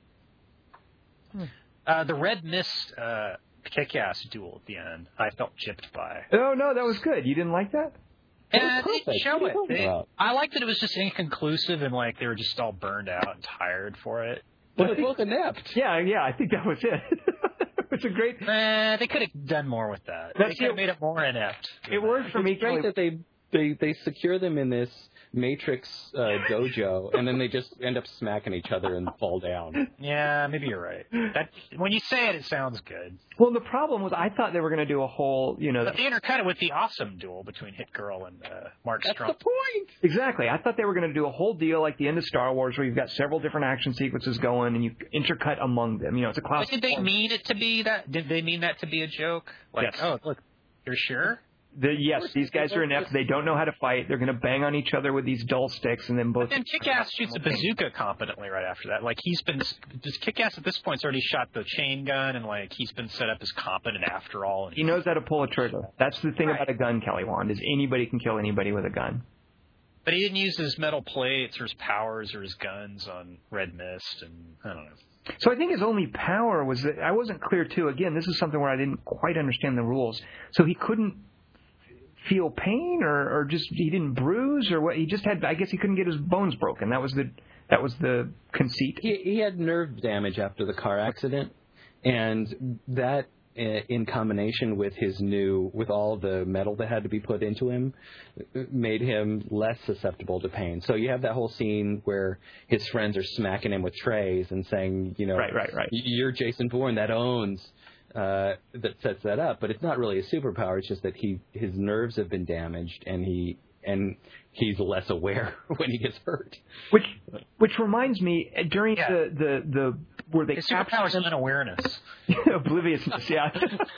The Red Mist Kick-Ass duel at the end, I felt gypped by. Oh, no, that was good. You didn't like that? And they didn't show it. I liked that it was just inconclusive and like they were just all burned out and tired for it. Well, they both inept. Yeah, I think that was it. It's a great... They could have done more with that. They could have made it more inept. It worked for me. It's great that they secure them in this Matrix dojo, and then they just end up smacking each other and fall down. Yeah, maybe you're right. When you say it, it sounds good. Well, the problem was I thought they were going to do a whole, But they intercut it with the awesome duel between Hit Girl and Mark Strong. That's the point. Exactly. I thought they were going to do a whole deal like the end of Star Wars, where you've got several different action sequences going, and you intercut among them. It's a classic. But did they mean it to be that? Did they mean that to be a joke? Like, yes. Oh, look, you're sure? Yes, these guys are inept. They don't know how to fight. They're going to bang on each other with these dull sticks, and then both. But then Kick-Ass shoots a bazooka competently right after that. Like Kick-Ass at this point's already shot the chain gun, and like he's been set up as competent after all. And he knows how to pull a trigger. That's the thing about a gun, Kelly Wand, is anybody can kill anybody with a gun. But he didn't use his metal plates or his powers or his guns on Red Mist, and I don't know. So I think his only power was that I wasn't clear too. Again, this is something where I didn't quite understand the rules. So he couldn't feel pain, or just he didn't bruise, or what? He just had. I guess he couldn't get his bones broken. That was the conceit. He had nerve damage after the car accident, and that in combination with with all the metal that had to be put into him, made him less susceptible to pain. So you have that whole scene where his friends are smacking him with trays and saying, right. You're Jason Bourne, that owns. That sets that up, but it's not really a superpower. It's just that his nerves have been damaged, and he and he's less aware when he gets hurt. Which reminds me, during the where they his capture superpower's him, unawareness. obliviousness, yeah.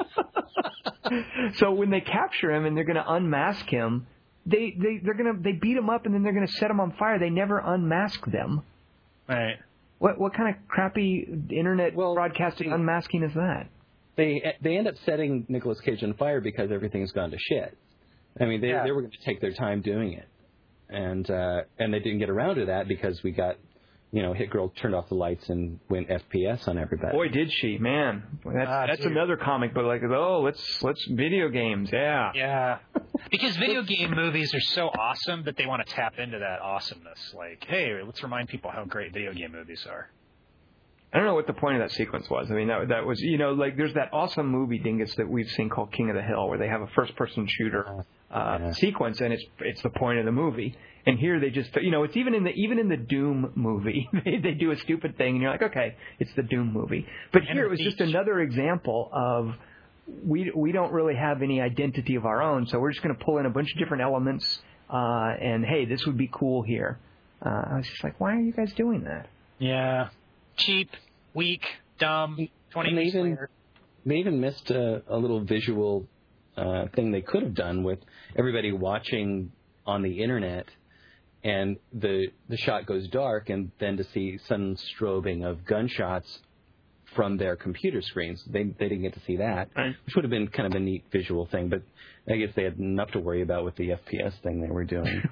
So when they capture him and they're going to unmask him, they beat him up and then they're going to set him on fire. They never unmask them. Right. What kind of crappy internet broadcasting unmasking is that? They end up setting Nicolas Cage on fire because everything's gone to shit. I mean, they were going to take their time doing it, and they didn't get around to that because we got, Hit Girl turned off the lights and went FPS on everybody. Boy, did she, man! That's another comic, but let's video games, yeah. Yeah, because video game movies are so awesome that they want to tap into that awesomeness. Like, hey, let's remind people how great video game movies are. I don't know what the point of that sequence was. I mean, that was, there's that awesome movie, Dingus, that we've seen called King of the Hill, where they have a first-person shooter sequence, and it's the point of the movie. And here they just, it's even in the Doom movie, they do a stupid thing, and you're like, okay, it's the Doom movie. But here it was just another example of we don't really have any identity of our own, so we're just going to pull in a bunch of different elements, and hey, this would be cool here. I was just like, why are you guys doing that? Yeah. Cheap, weak, dumb, 20 years later. They even missed a little visual thing they could have done with everybody watching on the internet, and the shot goes dark, and then to see sudden strobing of gunshots from their computer screens. They didn't get to see that, which would have been kind of a neat visual thing, but I guess they had enough to worry about with the FPS thing they were doing,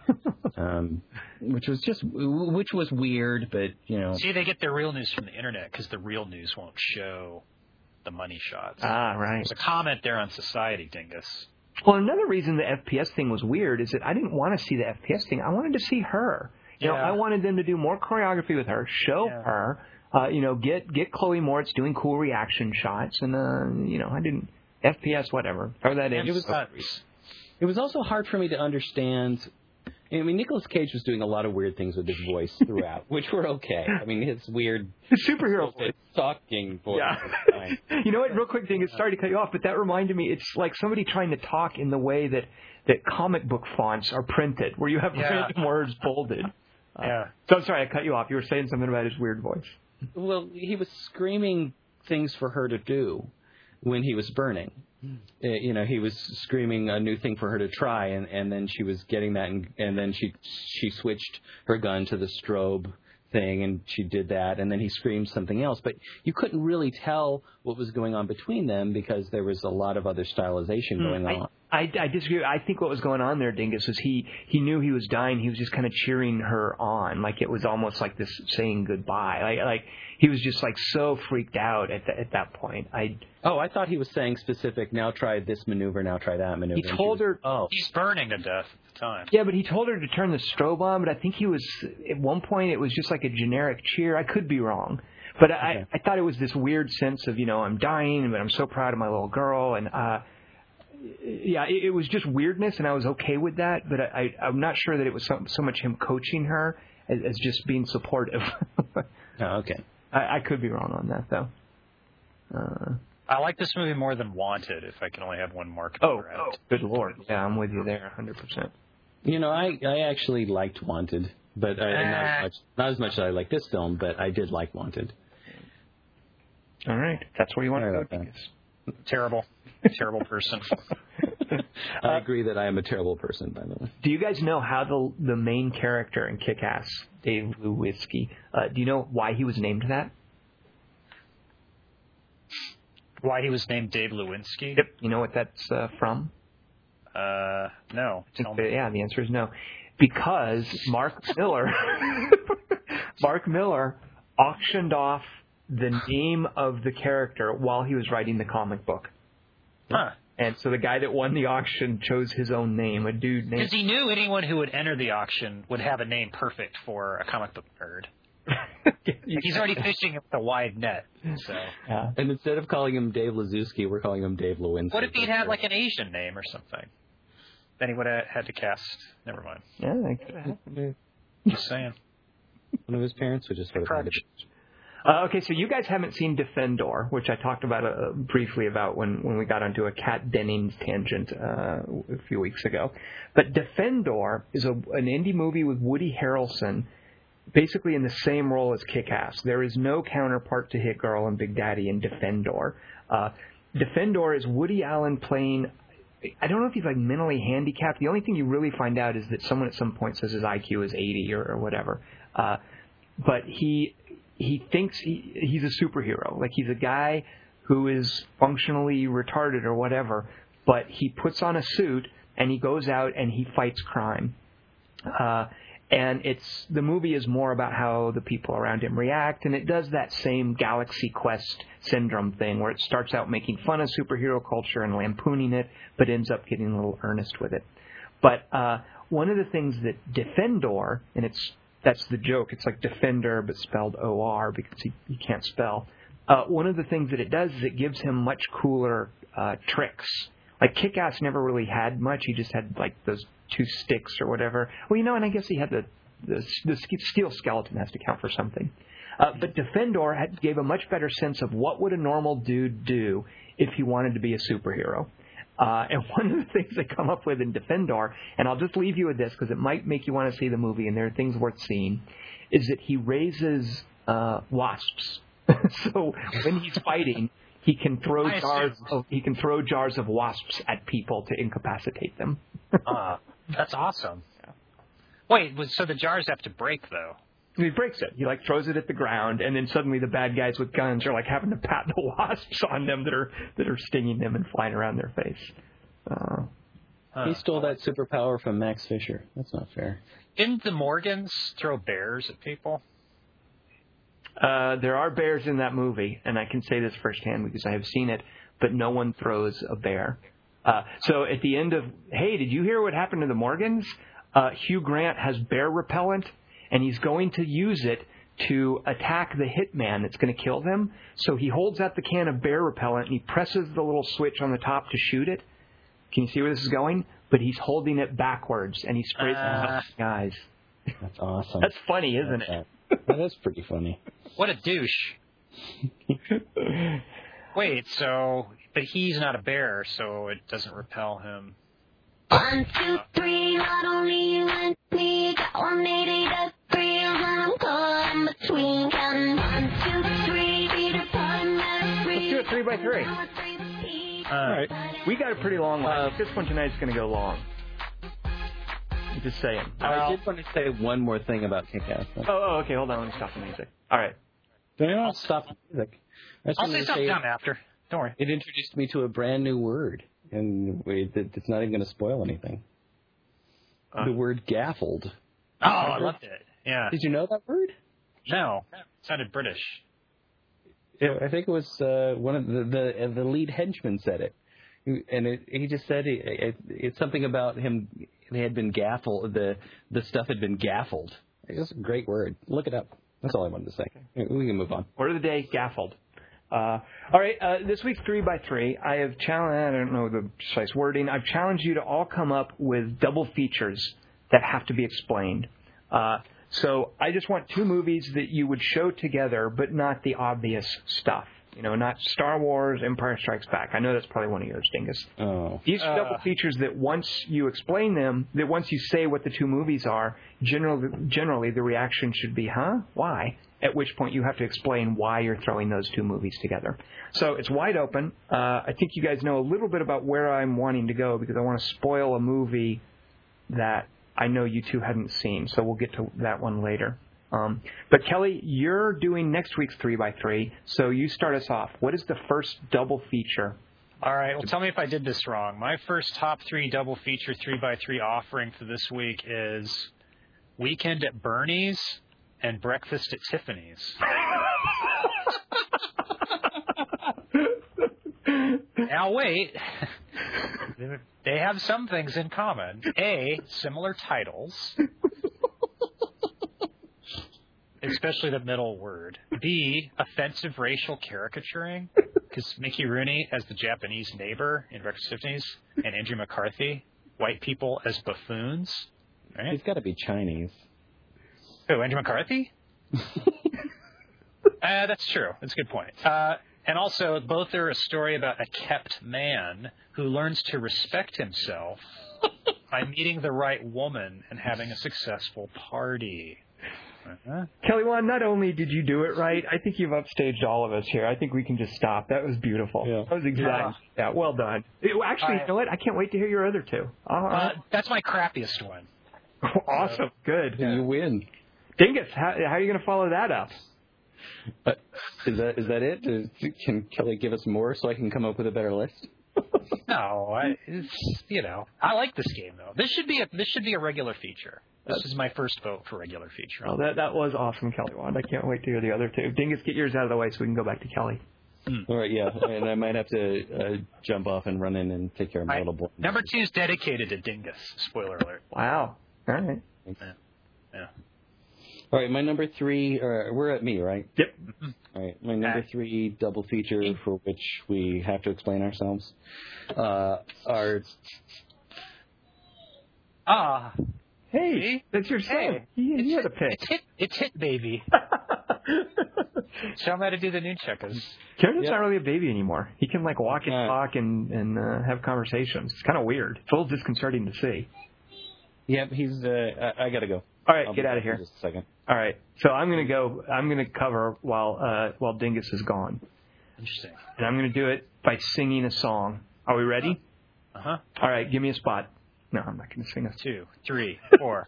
which was weird, but, See, they get their real news from the internet because the real news won't show the money shots. Ah, right. There's a comment there on Society, Dingus. Well, another reason the FPS thing was weird is that I didn't want to see the FPS thing. I wanted to see her. I wanted them to do more choreography with her, show her, get Chloe Moritz doing cool reaction shots, and I didn't FPS whatever. Throw that in. It was also hard for me to understand. I mean, Nicolas Cage was doing a lot of weird things with his voice throughout, which were okay. I mean, his weird superhero voice, talking voice. Yeah. You know what? Real quick thing. Sorry to cut you off, but that reminded me. It's like somebody trying to talk in the way that comic book fonts are printed, where you have random words bolded. So I'm sorry I cut you off. You were saying something about his weird voice. Well, he was screaming things for her to do when he was burning. He was screaming a new thing for her to try, and then she was getting that, and then she switched her gun to the strobe thing, and she did that, and then he screamed something else. But you couldn't really tell what was going on between them because there was a lot of other stylization going on. I disagree. I think what was going on there, Dingus, was he knew he was dying. He was just kind of cheering her on, like it was almost like this saying goodbye. Like he was just like so freaked out at that point. I thought he was saying specific. Now try this maneuver. Now try that maneuver. He told her. He's burning to death at the time. Yeah, but he told her to turn the strobe on. But I think he was at one point. It was just like a generic cheer. I could be wrong. But I thought it was this weird sense of I'm dying, but I'm so proud of my little girl, and it was just weirdness, and I was okay with that. But I'm not sure that it was so much him coaching her as just being supportive. Okay. I could be wrong on that though. I like this movie more than Wanted. If I can only have one mark. Good Lord! Yeah, I'm with you there, 100%. I actually liked Wanted, but not as much as I like this film. But I did like Wanted. All right, that's where you want to go. Terrible person. I agree that I am a terrible person, by the way. Do you guys know how the main character in Kick-Ass, Dave Lewinsky, do you know why he was named that? Why he was named Dave Lewinsky? Yep. You know what that's from? No. Tell me. Yeah, the answer is no. Because Mark Miller auctioned off the name of the character while he was writing the comic book. Huh. And so the guy that won the auction chose his own name, a dude named... Because he knew anyone who would enter the auction would have a name perfect for a comic book nerd. He's already fishing with a wide net. So. Yeah. And instead of calling him Dave Lazuski, we're calling him Dave Lewinsky. What if he'd had like an Asian name or something? Then he would have had to cast... Never mind. Yeah, that could have happened. Just saying. One of his parents would just have had it. Okay, so you guys haven't seen Defendor, which I talked about briefly about when we got onto a Kat Dennings tangent a few weeks ago. But Defendor is an indie movie with Woody Harrelson, basically in the same role as Kick-Ass. There is no counterpart to Hit Girl and Big Daddy in Defendor. Defendor is Woody Allen playing, I don't know if he's like mentally handicapped. The only thing you really find out is that someone at some point says his IQ is 80 or whatever. But he thinks he's a superhero. Like, he's a guy who is functionally retarded or whatever, but he puts on a suit and he goes out and he fights crime. And the movie is more about how the people around him react, and it does that same Galaxy Quest syndrome thing where it starts out making fun of superhero culture and lampooning it, but ends up getting a little earnest with it. But one of the things that Defendor, and that's the joke, it's like Defender but spelled O-R because he can't spell. One of the things that it does is it gives him much cooler tricks. Like, Kick-Ass never really had much. He just had, like, those 2 sticks or whatever. Well, and I guess he had the steel skeleton has to count for something. But Defendor gave a much better sense of what would a normal dude do if he wanted to be a superhero. And one of the things they come up with in Defendor, and I'll just leave you with this because it might make you want to see the movie, and there are things worth seeing, is that he raises wasps. So when he's fighting, he can throw jars of wasps at people to incapacitate them. That's awesome. Yeah. Wait, so the jars have to break, though? He breaks it. He throws it at the ground, and then suddenly the bad guys with guns are having to pat the wasps on them that are stinging them and flying around their face. He stole that superpower from Max Fisher. That's not fair. Didn't the Morgans throw bears at people? There are bears in that movie, and I can say this firsthand because I have seen it, but no one throws a bear. So at the end of, hey, did you hear what happened to the Morgans? Hugh Grant has bear repellent, and he's going to use it to attack the hitman that's going to kill them. So he holds out the can of bear repellent, and he presses the little switch on the top to shoot it. Can you see where this is going? But he's holding it backwards, and he sprays it out the guys. That's awesome. That's funny, isn't it? That is pretty funny. What a douche. Wait, but he's not a bear, so it doesn't repel him. 1, 2, 3, not only you and me, got 188 up 3, and I'm caught in between, counting 1, 2, 3, beat upon my free. Let's do it 3 by 3. All right. We got a pretty long one. This one tonight's going to go long. I'm just saying. I did want to say one more thing about Kick-Ass. Oh, okay. Hold on. Let me stop the music. All right. Don't stop the music. I'll say something down after. Don't worry. It introduced me to a brand new word, and it's not even going to spoil anything. The word gaffled. Oh, I loved it. Yeah. Did you know that word? No. It sounded British. I think it was one of the lead henchman said it, and he just said it's something about him. They had been gaffled. The stuff had been gaffled. It's a great word. Look it up. That's all I wanted to say. We can move on. Word of the day: gaffled. All right. This week's 3 by 3. I have challenged. I don't know the precise wording. I've challenged you to all come up with double features that have to be explained. So I just want 2 movies that you would show together, but not the obvious stuff. Not Star Wars, Empire Strikes Back. I know that's probably one of yours, Dingus. Oh. These are double features that once you explain them, that once you say what the 2 movies are, generally the reaction should be, huh? Why? At which point you have to explain why you're throwing those 2 movies together. So it's wide open. I think you guys know a little bit about where I'm wanting to go because I want to spoil a movie that I know you 2 hadn't seen. So we'll get to that one later. But Kelly, you're doing next week's 3 by 3, so you start us off. What is the first double feature? All right, well, tell me if I did this wrong. My first top 3 double feature 3 by 3 offering for this week is Weekend at Bernie's and Breakfast at Tiffany's. Now wait, they have some things in common. A, similar titles. Especially the middle word. B, offensive racial caricaturing, because Mickey Rooney as the Japanese neighbor in Breakfast at Tiffany's, and Andrew McCarthy, white people as buffoons. Right? He's got to be Chinese. Oh, Andrew McCarthy? That's true. That's a good point. And also, both are a story about a kept man who learns to respect himself by meeting the right woman and having a successful party. Kelly Wand, not only did you do it right, I think you've upstaged all of us here. I think we can just stop. That was beautiful. Yeah. That was exactly. Yeah, well done. Actually, you know what? I can't wait to hear your other two. That's my crappiest one. Awesome. Good. Yeah. You win. Dingus, how are you going to follow that up? Is that it? Can Kelly give us more so I can come up with a better list? No, I like this game though. This should be a regular feature. This is my first vote for regular feature. Oh, that was awesome, Kelly Wand. I can't wait to hear the other two. Dingus, get yours out of the way so we can go back to Kelly. All right, yeah, and I might have to jump off and run in and take care of my little boy. Number 2 is dedicated to Dingus. Spoiler alert. Wow. All right. Yeah. All right, my number 3, we're at me, right? Yep. All right, my number 3 double feature for which we have to explain ourselves are... Hey, that's your son. Hey, he had a pick. It's hit baby. Show him how to do the nunchakus. Kieran's not really a baby anymore. He can walk and talk and have conversations. It's kind of weird. It's a little disconcerting to see. Yep, he's. I gotta go. All right, get out of here. Just a second. All right, so I'm gonna go. I'm gonna cover while Dingus is gone. Interesting. And I'm gonna do it by singing a song. Are we ready? Uh-huh. All right, give me a spot. No, I'm not gonna sing a 2, 3, 4.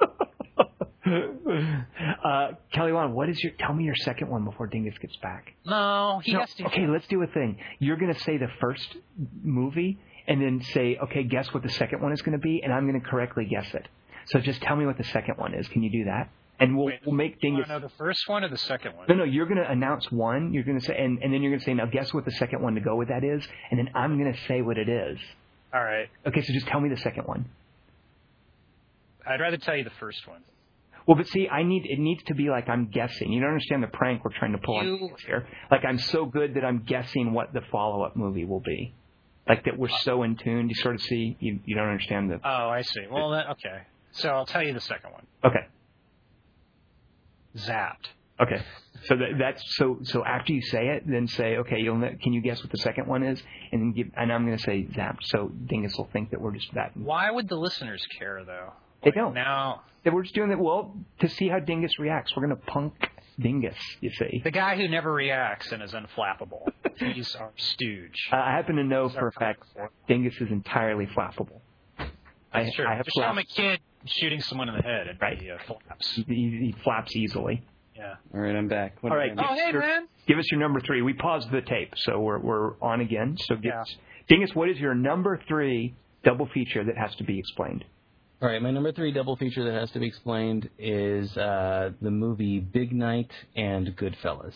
Kelly Wand, tell me your second one before Dingus gets back. No, he has to. Okay, let's do a thing. You're going to say the first movie and then say, okay, guess what the second one is going to be, and I'm going to correctly guess it. So just tell me what the second one is. Can you do that? And we'll make Dingus. You want to know the first one or the second one? No, you're going to announce one. You're going to say, and then you're going to say, now guess what the second one to go with that is, and then I'm going to say what it is. All right. Okay, so just tell me the second one. I'd rather tell you the first one. Well, but see, it needs to be like I'm guessing. You don't understand the prank we're trying to pull on here. Like I'm so good that I'm guessing what the follow-up movie will be. Like that we're so in tune. You sort of see, you don't understand the... Oh, I see. Well, okay. So I'll tell you the second one. Okay. Zapped. Okay. So so after you say it, then say, okay, can you guess what the second one is? And then and I'm going to say zapped. So Dingus will think that we're just that. Why would the listeners care, though? They don't. Now... We're just doing that, to see how Dingus reacts. We're going to punk Dingus, you see. The guy who never reacts and is unflappable. He's our stooge. I happen to know for a fact Dingus is entirely flappable. That's true. I have Just show him a kid shooting someone in the head and he flaps. He flaps easily. Yeah. All right, I'm back. All right. Man. Give us your number 3. We paused the tape, so we're on again. So Dingus, what is your number 3 double feature that has to be explained? All right, my number 3 double feature that has to be explained is the movie Big Night and Goodfellas.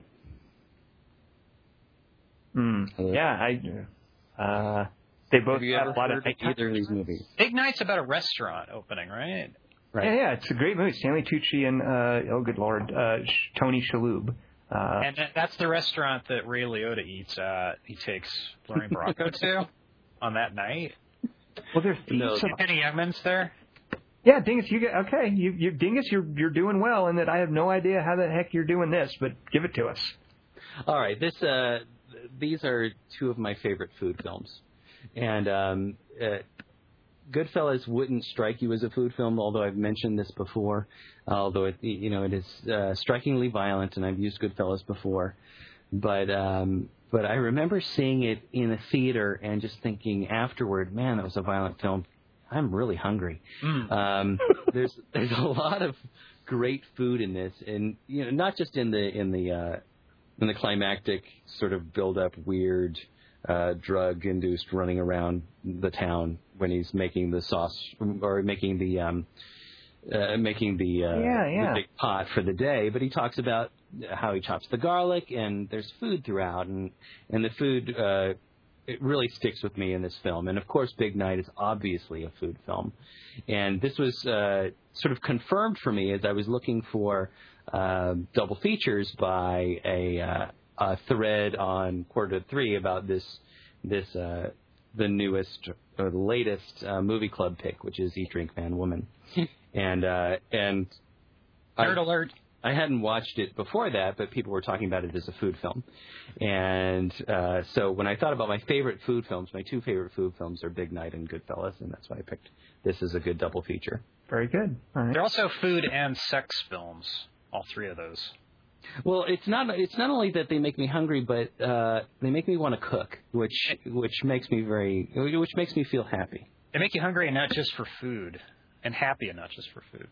Yeah, they both have a lot of either of these movies. Big Night's about a restaurant opening, right? Right. Yeah, it's a great movie. Stanley Tucci and Tony Shalhoub. And that's the restaurant that Ray Liotta eats at. He takes Lorraine Bracco to on that night. Well, there's Penny Youngman's there. Yeah, Dingus, Dingus, you're doing well, in that I have no idea how the heck you're doing this, but give it to us. All right, these are 2 of my favorite food films, and Goodfellas wouldn't strike you as a food film, although I've mentioned this before. Although it is strikingly violent, and I've used Goodfellas before, but I remember seeing it in a theater and just thinking afterward, man, that was a violent film. I'm really hungry. There's a lot of great food in this, and not just in the climactic sort of build up weird drug induced running around the town when he's making the sauce or making the big pot for the day, but he talks about how he chops the garlic, and there's food throughout, and the food it really sticks with me in this film. And of course, Big Night is obviously a food film, and this was sort of confirmed for me as I was looking for double features by a thread on Quarter to Three about the newest or the latest movie club pick, which is Eat, Drink, Man, Woman. And Nerd alert. I hadn't watched it before that, but people were talking about it as a food film. And so when I thought about my favorite food films, my two favorite food films are Big Night and Goodfellas, and that's why I picked this as a good double feature. Very good. All right. They're also food and sex films, all three of those. Well, it's not only that they make me hungry, but they make me want to cook, which makes me feel happy. They make you hungry and not just for food, and happy and not just for food.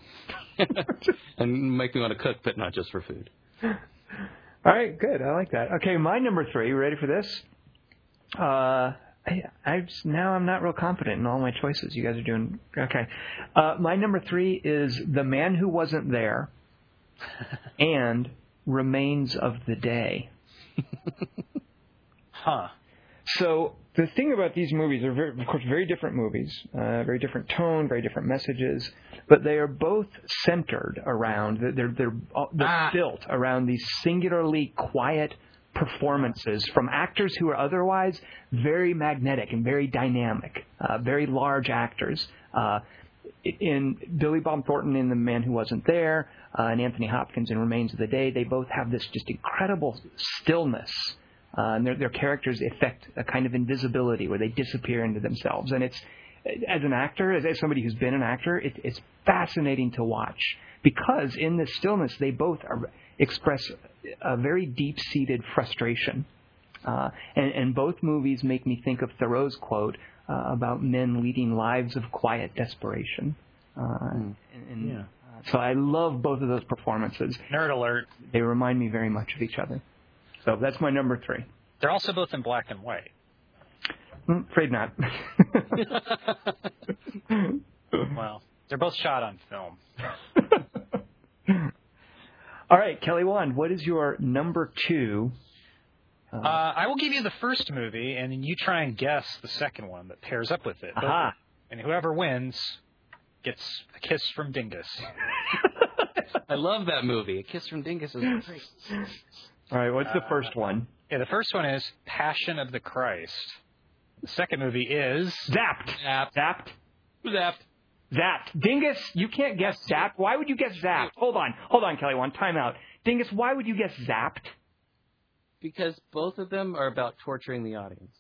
And make me want to cook, but not just for food. All right, good. I like that. Okay, my number 3. You ready for this? I'm not real confident in all my choices. You guys are doing okay. My number 3 is The Man Who Wasn't There and Remains of the Day. Huh. So the thing about these movies are, of course, very different movies, very different tone, very different messages, but they are both centered around, they're built around these singularly quiet performances from actors who are otherwise very magnetic and very dynamic, very large actors. In Billy Bob Thornton in The Man Who Wasn't There, and Anthony Hopkins in Remains of the Day, they both have this just incredible stillness. And their characters affect a kind of invisibility where they disappear into themselves. And it's, as an actor, as somebody who's been an actor, it's fascinating to watch because in this stillness they both express a very deep-seated frustration. And both movies make me think of Thoreau's quote about men leading lives of quiet desperation. So I love both of those performances. Nerd alert. They remind me very much of each other. So that's my number 3. They're also both in black and white. Afraid not. Well, they're both shot on film. All right, Kelly Wand, what is your number 2? I will give you the first movie, and then you try and guess the second one that pairs up with it. Aha. And whoever wins gets a kiss from Dingus. I love that movie. A Kiss from Dingus is great. All right, what's the first one? Yeah, the first one is Passion of the Christ. The second movie is... Zapped. Dingus, you can't guess Zapped. Why would you guess Zapped? Hold on, Kelly Wand, time out. Dingus, why would you guess Zapped? Because both of them are about torturing the audience.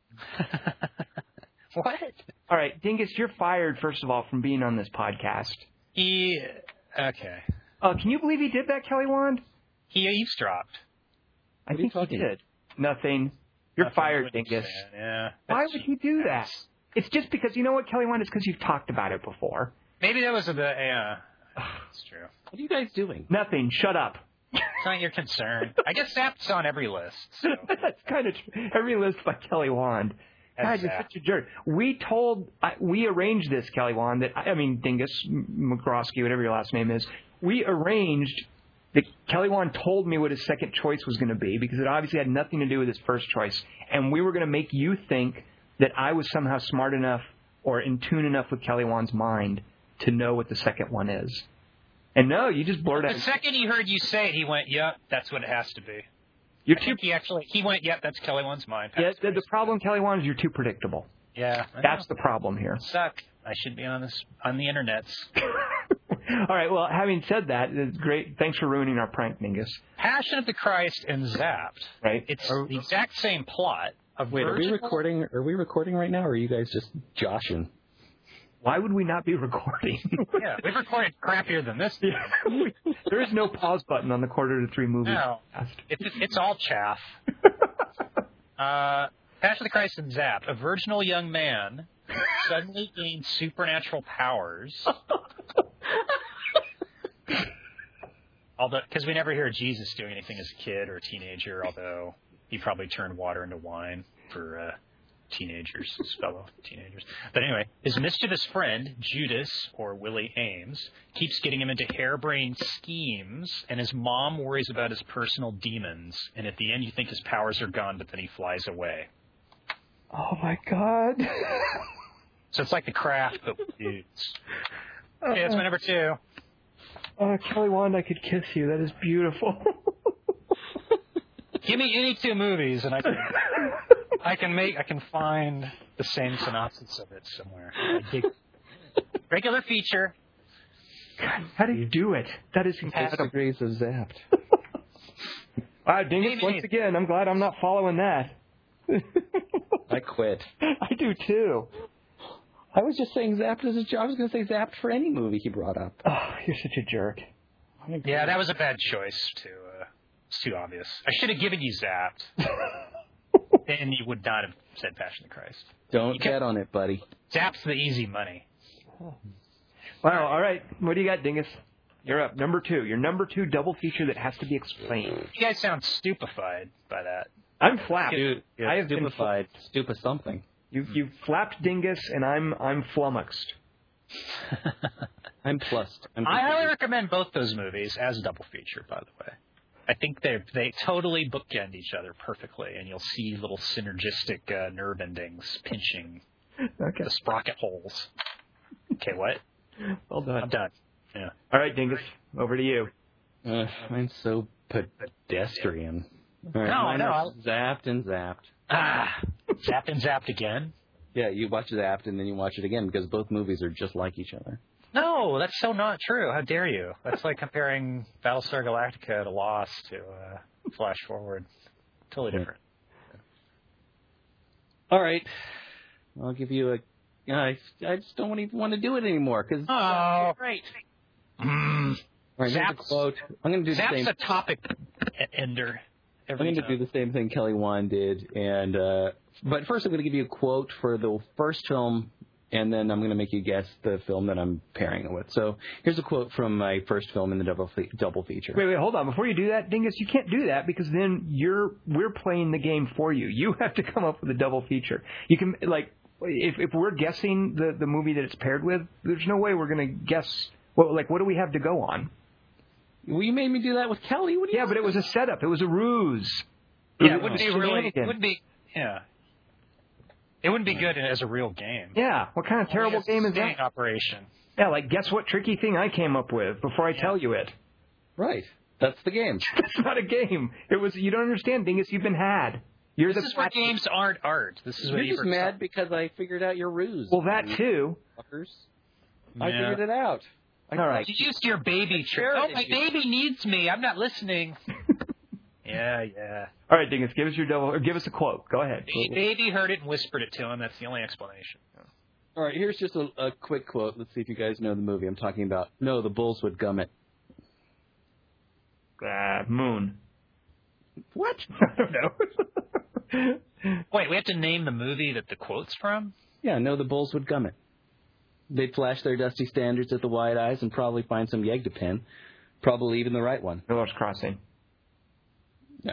What? All right, Dingus, you're fired, first of all, from being on this podcast. Okay. Can you believe he did that, Kelly Wand? He eavesdropped. I think he did. Nothing. You're fired, Dingus. Yeah. Why would he do that? It's just because, you know what, Kelly Wand? It's because you've talked about it before. Maybe that was a bit, yeah. That's true. What are you guys doing? Nothing. Shut up. It's not your concern. I guess Zapped's on every list. So. That's kind of true. Every list by Kelly Wand. God, you're such a jerk. We arranged this, Kelly Wand, Dingus, McGrosky, whatever your last name is. We arranged that Kelly Wand told me what his second choice was going to be because it obviously had nothing to do with his first choice. And we were going to make you think that I was somehow smart enough or in tune enough with Kelly Wand's mind to know what the second one is. And no, you just blurted out. The second he heard you say it, he went, yep, that's what it has to be. He went, yep, that's Kelly Wand's mind. Yeah, the problem, Kelly Wand, is you're too predictable. Yeah. That's the problem here. Suck. I should be on the internets. All right, well, having said that, it's great. Thanks for ruining our prank, Mingus. Passion of the Christ and Zapped. Right. It's the exact same plot. Wait, are we recording? Are we recording right now, or are you guys just joshing? Why would we not be recording? Yeah, we've recorded crappier than this. Yeah. There is no pause button on the Quarter to Three movie. No, it's all chaff. Passion of the Christ and Zapped. A virginal young man suddenly gains supernatural powers. Although, because we never hear Jesus doing anything as a kid or a teenager, although he probably turned water into wine for teenagers, his fellow teenagers. But anyway, his mischievous friend, Judas, or Willie Ames, keeps getting him into harebrained schemes, and his mom worries about his personal demons. And at the end, you think his powers are gone, but then he flies away. Oh, my God. So it's like The Craft, but with dudes. Okay, that's my number 2. Kelly Wand, I could kiss you. That is beautiful. Give me any 2 movies, and I can find the same synopsis of it somewhere. Regular feature. God, how do you do it? That is 6 incredible. degrees of zapped. Wow, Dingus, once again, I'm glad I'm not following that. I quit. I do too. I was just saying zapped as a joke. I was going to say zapped for any movie he brought up. Oh, you're such a jerk. Yeah, that was a bad choice, too. It's too obvious. I should have given you Zapped. And you would not have said Passion of the Christ. Don't bet on it, buddy. Zapp's the easy money. Wow, all right. What do you got, Dingus? You're up. Number 2. Your number 2 double feature that has to be explained. You guys sound stupefied by that. I'm flapped. Dude, I have been stupefied. Stupa something. You flapped Dingus, and I'm flummoxed. I'm plussed. I highly recommend both those movies as a double feature, by the way. I think they totally bookend each other perfectly, and you'll see little synergistic nerve endings pinching the sprocket holes. Okay, what? Well done. I'm done. Yeah. All right, Dingus, over to you. Mine's so pedestrian. All right, No. Zapped and zapped. Zapped and zapped again? Yeah, you watch Zapped and then you watch it again because both movies are just like each other. No, that's so not true. How dare you? That's like comparing Battlestar Galactica to Lost to Flash Forward. Totally different. All right. I'll give you a... I just don't even want to do it anymore because... Oh, great. All right, here's a quote. I'm going to do the same... Zap's a topic ender. I'm going to do the same thing Kelly Wand did. But first I'm going to give you a quote for the first film, and then I'm going to make you guess the film that I'm pairing it with. So here's a quote from my first film in the double feature. Wait, hold on. Before you do that, Dingus, you can't do that because then we're playing the game for you. You have to come up with a double feature. You can, like, if we're guessing the movie that it's paired with, there's no way we're going to guess. Well, like, what do we have to go on? Well, you made me do that with Kelly. What do you but it was a setup. It was a ruse. Yeah, it wouldn't be really. It wouldn't be. Yeah. It wouldn't be good as a real game. Yeah. What kind of terrible game is that? Operation. Yeah, like, guess what tricky thing I came up with before I tell you it. Right. That's the game. It's not a game. It was. You don't understand, Dingus. You've been had. This is where games aren't art. This is what you're just mad because I figured out your ruse. Well, that too. Fuckers. Yeah. I figured it out. All right. You used your baby trick. Oh, my baby needs me. I'm not listening. Yeah. All right, Dingus, give us your double, or give us a quote. Go ahead. Baby heard it and whispered it to him. That's the only explanation. All right, here's just a quick quote. Let's see if you guys know the movie I'm talking about. No, the bulls would gum it. Moon. What? I don't know. Wait, we have to name the movie that the quote's from? Yeah, no, the bulls would gum it. They'd flash their dusty standards at the wide eyes and probably find some yegg to pin. Probably even the right one. Miller's Crossing. No.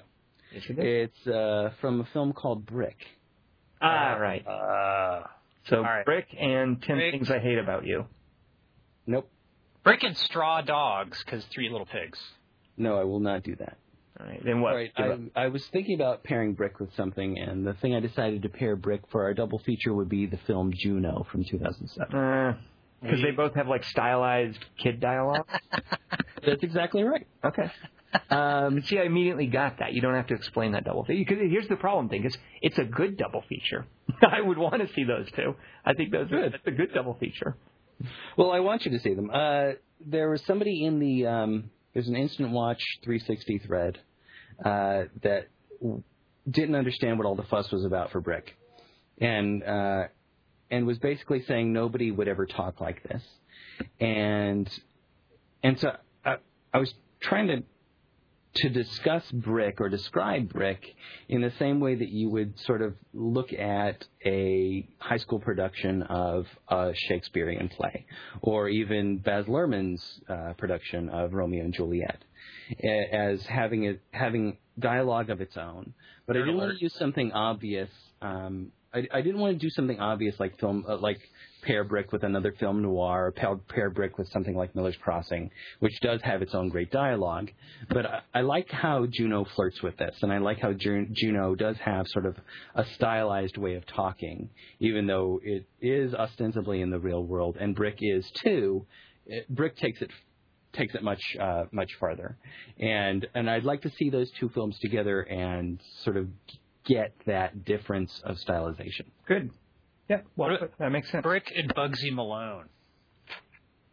It's from a film called Brick. Right. So right. Brick and 10 Things I Hate About You. Nope. Brick and Straw Dogs, because 3 Little Pigs. No, I will not do that. All right, then what? All right, I was thinking about pairing Brick with something, and the thing I decided to pair Brick for our double feature would be the film Juno from 2007. Because they both have, like, stylized kid dialogue? That's exactly right. Okay. See, I immediately got that. You don't have to explain that double feature. Because here's the problem, thing is, it's a good double feature. I would want to see those two. I think that's a good double feature. Well, I want you to see them. There was somebody in the there's an Instant Watch 360 thread that didn't understand what all the fuss was about for Brick, and was basically saying nobody would ever talk like this, and so I was trying to discuss Brick or describe Brick in the same way that you would sort of look at a high school production of a Shakespearean play, or even Baz Luhrmann's production of Romeo and Juliet, as having dialogue of its own. But I didn't want to use something obvious. I didn't want to do something obvious like pair Brick with another film noir, or pair Brick with something like Miller's Crossing, which does have its own great dialogue. But I like how Juno flirts with this, and I like how Juno does have sort of a stylized way of talking, even though it is ostensibly in the real world, and Brick is too. Brick takes it much farther, and I'd like to see those two films together and sort of get that difference of stylization. Good. Yeah, well, that makes sense. Brick and Bugsy Malone.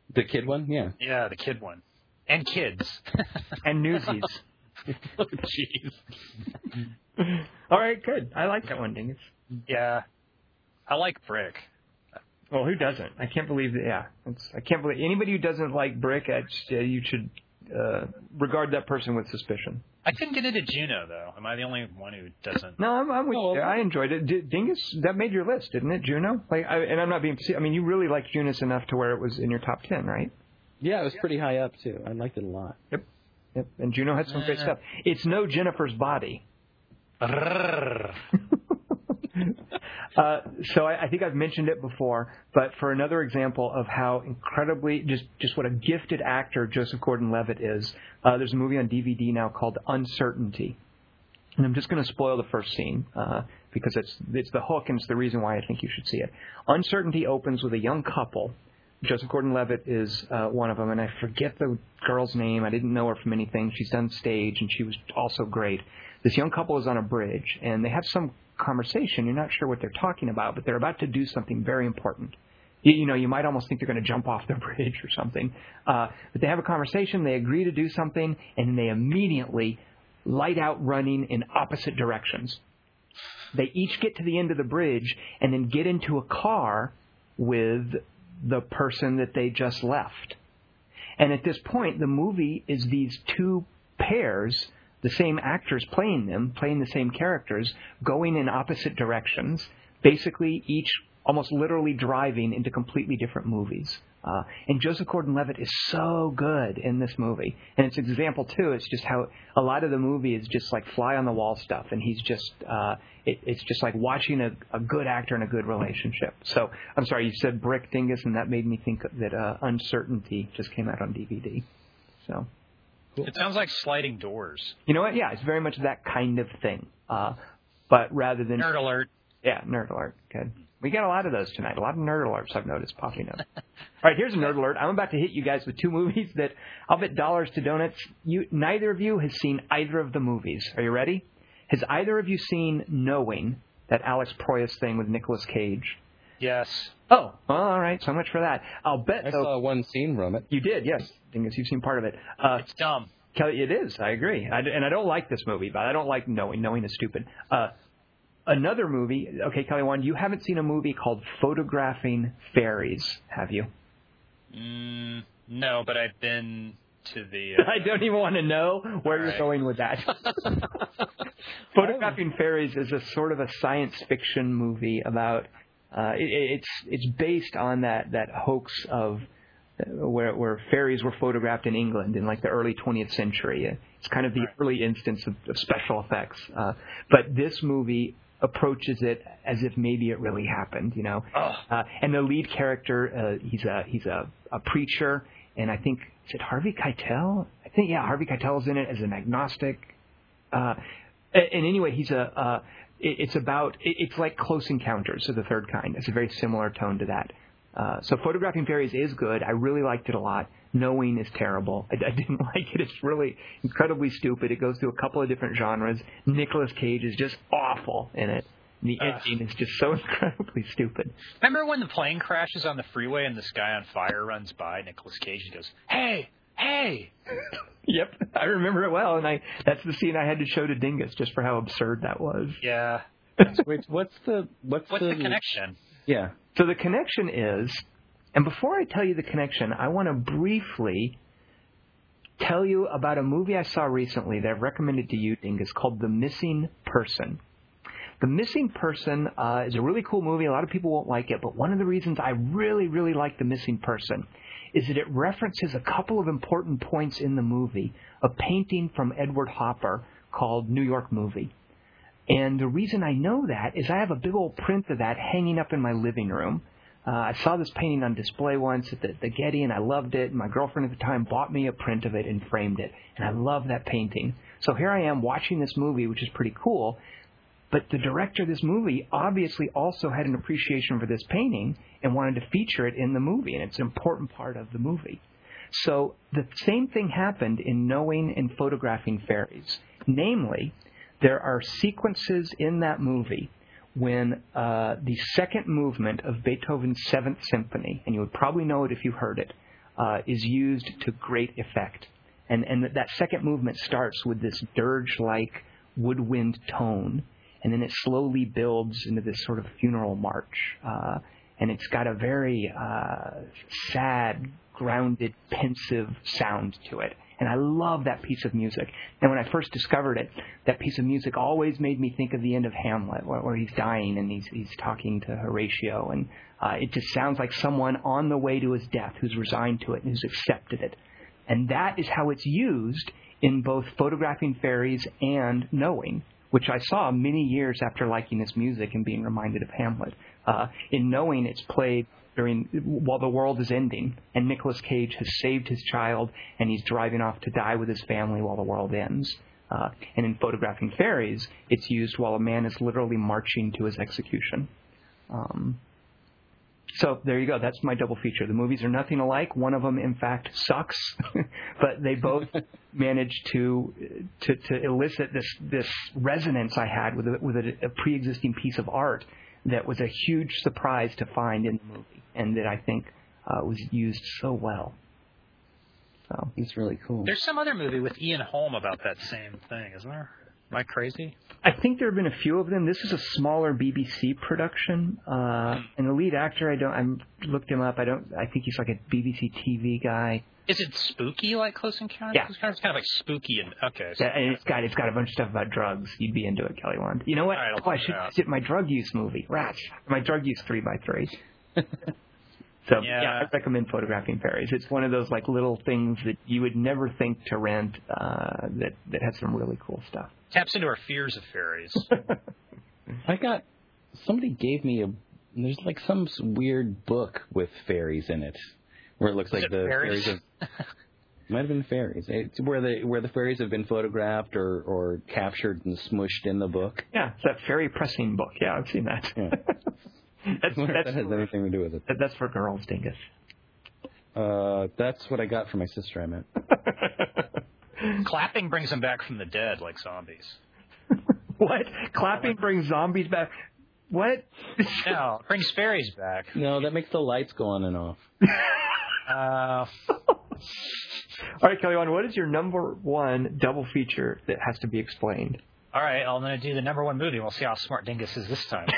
The kid one? Yeah. Yeah, the kid one. And kids. And Newsies. Oh, jeez. All right, good. I like that one, Dingus. Yeah. I like Brick. Well, who doesn't? I can't believe that. Yeah, I can't believe anybody who doesn't like Brick. You should regard that person with suspicion. I couldn't get into Juno, though. Am I the only one who doesn't? No, I'm with you. I enjoyed it. Dingus, that made your list, didn't it, Juno? And I'm not being. I mean, you really liked Juno enough to where it was in your top 10, right? Yeah, it was pretty high up too. I liked it a lot. Yep. And Juno had some great stuff. It's no Jennifer's Body. So I think I've mentioned it before, but for another example of how incredibly, just what a gifted actor Joseph Gordon-Levitt is, there's a movie on DVD now called Uncertainty. And I'm just going to spoil the first scene because it's the hook and it's the reason why I think you should see it. Uncertainty opens with a young couple. Joseph Gordon-Levitt is one of them, and I forget the girl's name. I didn't know her from anything. She's done stage, and she was also great. This young couple is on a bridge, and they have some conversation. You're not sure what they're talking about, but they're about to do something very important. You know, you might almost think they're going to jump off the bridge or something. But they have a conversation, they agree to do something, and they immediately light out running in opposite directions. They each get to the end of the bridge and then get into a car with the person that they just left. And at this point, the movie is these two pairs, the same actors playing the same characters, going in opposite directions, basically each almost literally driving into completely different movies. And Joseph Gordon-Levitt is so good in this movie. And it's an example, too, it's just how a lot of the movie is just like fly-on-the-wall stuff, and he's just, it's just like watching a good actor in a good relationship. So, I'm sorry, you said Brick, Dingus, and that made me think that Uncertainty just came out on DVD. So... It sounds like Sliding Doors. You know what? Yeah, it's very much that kind of thing. But rather than... Nerd alert. Yeah, nerd alert. Good. We got a lot of those tonight. A lot of nerd alerts I've noticed popping up. All right, here's a nerd alert. I'm about to hit you guys with two movies that I'll bet dollars to donuts. Neither of you has seen either of the movies. Are you ready? Has either of you seen Knowing, that Alex Proyas thing with Nicolas Cage? Yes. Oh, well, all right. So much for that. I'll bet. I saw one scene from it. You did, yes. Dingus, you've seen part of it. It's dumb. Kelly, it is. I agree. And I don't like this movie, but I don't like Knowing. Knowing is stupid. Another movie. Okay, Kelly, one. You haven't seen a movie called Photographing Fairies, have you? No, but I've been to the... I don't even want to know where you're going with that. Photographing Fairies is a sort of a science fiction movie about... It's based on that hoax of where fairies were photographed in England in like the early 20th century. It's kind of the early instance of special effects. But this movie approaches it as if maybe it really happened, you know. And the lead character, he's a preacher, and I think, is it Harvey Keitel? I think, yeah, Harvey Keitel's in it as an agnostic. And anyway, it's like Close Encounters of the Third Kind. It's a very similar tone to that. So Photographing Fairies is good. I really liked it a lot. Knowing is terrible. I didn't like it. It's really incredibly stupid. It goes through a couple of different genres. Nicolas Cage is just awful in it. The ending is just so incredibly stupid. Remember when the plane crashes on the freeway and this guy on fire runs by? Nicolas Cage goes, "Hey, hey!" Yep, I remember it well, and that's the scene I had to show to Dingus just for how absurd that was. Yeah. Wait, what's the connection? Yeah. So the connection is, and before I tell you the connection, I want to briefly tell you about a movie I saw recently that I've recommended to you, Dingus, called The Missing Person. The Missing Person is a really cool movie. A lot of people won't like it, but one of the reasons I really, really like The Missing Person is that it references a couple of important points in the movie, a painting from Edward Hopper called New York Movie. And the reason I know that is I have a big old print of that hanging up in my living room. I saw this painting on display once at the Getty, and I loved it. And my girlfriend at the time bought me a print of it and framed it. And I love that painting. So here I am watching this movie, which is pretty cool. But the director of this movie obviously also had an appreciation for this painting and wanted to feature it in the movie. And it's an important part of the movie. So the same thing happened in Knowing and Photographing Fairies. Namely, there are sequences in that movie when the second movement of Beethoven's Seventh Symphony, and you would probably know it if you heard it, is used to great effect. And that second movement starts with this dirge-like woodwind tone, and then it slowly builds into this sort of funeral march. And it's got a very sad, grounded, pensive sound to it. And I love that piece of music. And when I first discovered it, that piece of music always made me think of the end of Hamlet, where he's dying and he's talking to Horatio. And it just sounds like someone on the way to his death who's resigned to it and who's accepted it. And that is how it's used in both Photographing Fairies and Knowing, which I saw many years after liking this music and being reminded of Hamlet. In Knowing, it's played while the world is ending, and Nicolas Cage has saved his child, and he's driving off to die with his family while the world ends. And in Photographing Fairies, it's used while a man is literally marching to his execution. So there you go. That's my double feature. The movies are nothing alike. One of them, in fact, sucks, but they both managed to elicit this resonance I had with a pre-existing piece of art that was a huge surprise to find in the movie, and that I think was used so well. So it's really cool. There's some other movie with Ian Holm about that same thing, isn't there? Am I crazy? I think there have been a few of them. This is a smaller BBC production, and the lead actor, I looked him up. I think he's like a BBC TV guy. Is it spooky like Close Encounters? Yeah. It's kind of like spooky and okay. So yeah, and it's got a bunch of stuff about drugs. You'd be into it, Kelly Wand. You know what? Right, I should sit my drug use movie. Rats. My drug use 3x3. So yeah, I recommend Photographing Fairies. It's one of those like little things that you would never think to rent that has some really cool stuff. Taps into our fears of fairies. Somebody gave me there's like some weird book with fairies in it, where it looks like the fairies have, might have been fairies. It's where the fairies have been photographed or captured and smushed in the book. Yeah, it's that fairy pressing book. Yeah, I've seen that. Yeah. that has anything to do with it. That's for girls, Dingus. That's what I got for my sister, I meant. Clapping brings them back from the dead like zombies. What? Clapping brings zombies back? What? No, it brings fairies back. No, that makes the lights go on and off. All right, Kelly Wand, what is your number one double feature that has to be explained? All right, I'm going to do the number one movie. We'll see how smart Dingus is this time.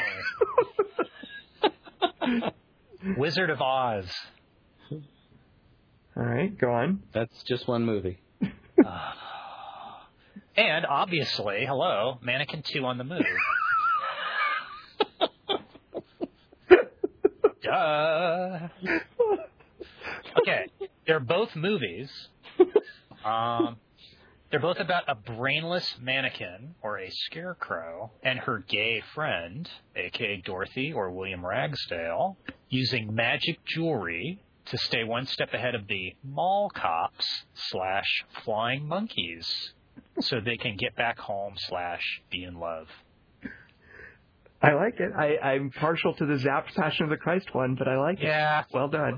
Wizard of Oz. All right, go on. That's just one movie. And obviously, hello, Mannequin 2 on the move. Duh. Okay, they're both movies. They're both about a brainless mannequin, or a scarecrow, and her gay friend, a.k.a. Dorothy or William Ragsdale, using magic jewelry to stay one step ahead of the mall cops / flying monkeys so they can get back home / be in love. I like it. I'm partial to the Zapp's Passion of the Christ one, but I like it. Yeah. Well done.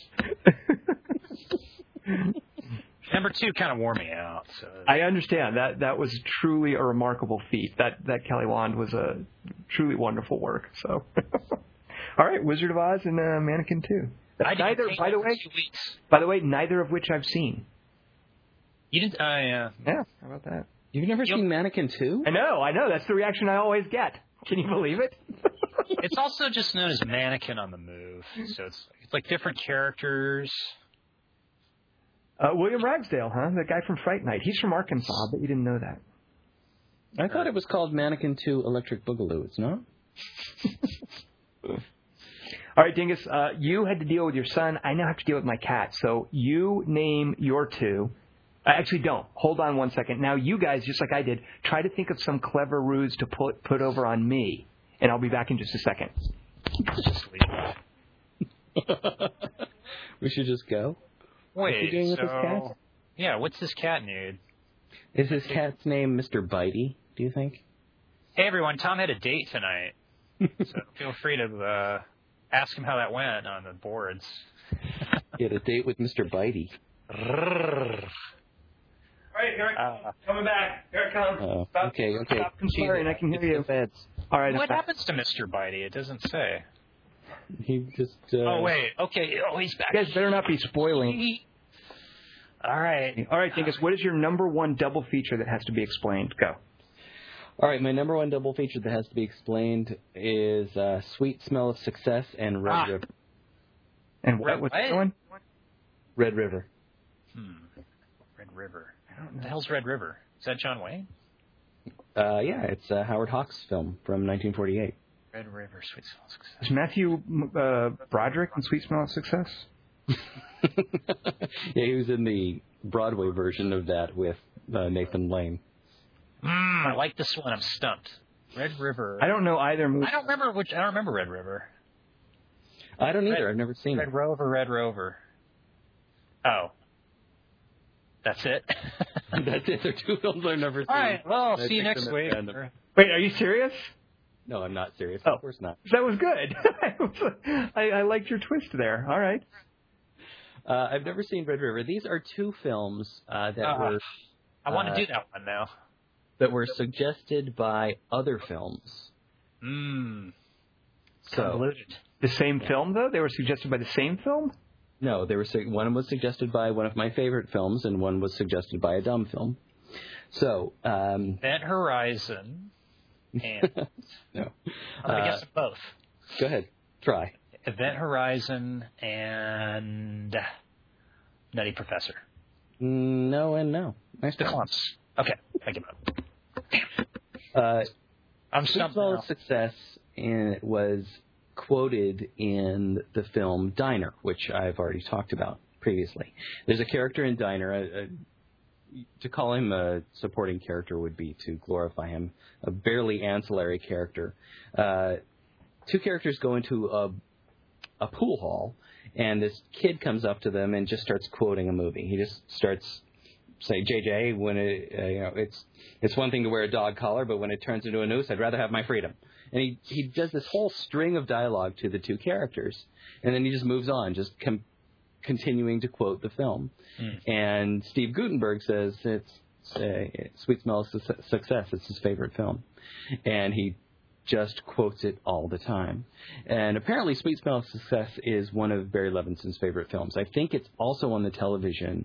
Number 2 kind of wore me out. So. I understand. That was truly a remarkable feat. That Kelly Wand was a truly wonderful work. So, all right, Wizard of Oz and Mannequin 2. By the way, neither of which I've seen. You didn't? Yeah. Yeah, how about that? You've never seen Mannequin 2? I know. That's the reaction I always get. Can you believe it? It's also just known as Mannequin on the Move. So it's like different characters. William Ragsdale, huh? The guy from Fright Night. He's from Arkansas, but you didn't know that. I thought it was called Mannequin 2 Electric Boogaloo. It's not? All right, Dingus, you had to deal with your son. I now have to deal with my cat. So you name your two. Actually, don't. Hold on one second. Now, you guys, just like I did, try to think of some clever ruse to put over on me, and I'll be back in just a second. Just leave it. We should just go? Wait, what's he doing with his cat? Yeah, what's this cat need? Is his cat's name Mr. Bitey, do you think? Hey, everyone, Tom had a date tonight, so feel free to ask him how that went on the boards. He had a date with Mr. Bitey. All right, here I come. Coming back. Here I come. Okay. Stop conspiring. I can hear you. Beds. All right. What happens to Mr. Bitey? It doesn't say. He just. Oh wait. Okay. Oh, he's back. You guys better not be spoiling. All right. All right, Dingus. What is your number one double feature that has to be explained? Go. All right, my number one double feature that has to be explained is Sweet Smell of Success and Red River. And what's the one? Red River. Red River. I don't know. What the hell's Red River? Is that John Wayne? Yeah, it's a Howard Hawks film from 1948. Red River, Sweet Smell of Success. Is Matthew Broderick in Sweet Smell of Success? Yeah, he was in the Broadway version of that with Nathan Lane. I like this one. I'm stumped. Red River. I don't know either movie. I don't remember Red River. I don't either. I've never seen it. Red Rover. Oh. That's it? That's it. There are two films I've never seen. All right. Well, I'll see you next week. Wait, are you serious? No, I'm not serious. Oh. Of course not. That was good. I liked your twist there. All right. I've never seen Red River. These are two films that were... I want to do that one now. That were suggested by other films. So the same film, though? They were suggested by the same film? No, they were. One was suggested by one of my favorite films, and one was suggested by a dumb film. So, Event Horizon and... No. I'm going to guess them both. Go ahead. Try. Event Horizon and Nutty Professor. No and no. Nice The try. Clumps. Okay, I give up. I'm Sweet stumped Smell now. of Success was quoted in the film Diner, which I've already talked about previously. There's a character in Diner. To call him a supporting character would be to glorify him. A barely ancillary character. Two characters go into a pool hall, and this kid comes up to them and just starts quoting a movie. He just starts... Say, JJ, when it's one thing to wear a dog collar, but when it turns into a noose, I'd rather have my freedom. And he does this whole string of dialogue to the two characters, and then he just moves on, just continuing to quote the film. And Steve Guttenberg says it's Sweet Smell of Success. It's his favorite film, and he just quotes it all the time. And apparently, Sweet Smell of Success is one of Barry Levinson's favorite films. I think it's also on the television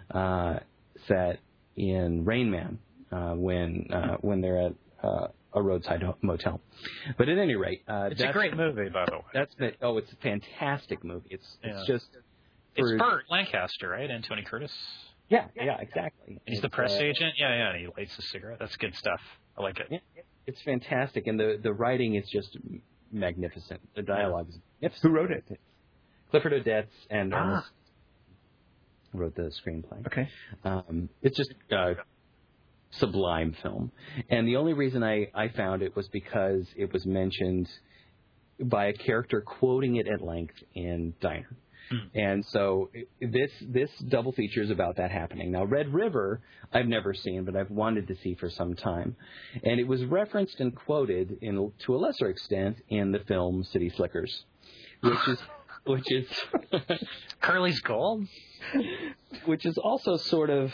set in Rain Man when they're at a roadside motel. But at any rate, it's a great movie, by the way. It's a fantastic movie. It's just it's Burt Lancaster, right? And Tony Curtis. Yeah, exactly. He's the press agent. Yeah, and he lights a cigarette. That's good stuff. I like it. It's fantastic, and the writing is just magnificent. The dialogue is magnificent. Who wrote it? Clifford Odets and Ernest wrote the screenplay. Okay. It's just a sublime film. And the only reason I found it was because it was mentioned by a character quoting it at length in Diner. And so this double feature is about that happening. Now, Red River, I've never seen, but I've wanted to see for some time. And it was referenced and quoted to a lesser extent in the film City Slickers, which is Curly's Gold? Which is also sort of,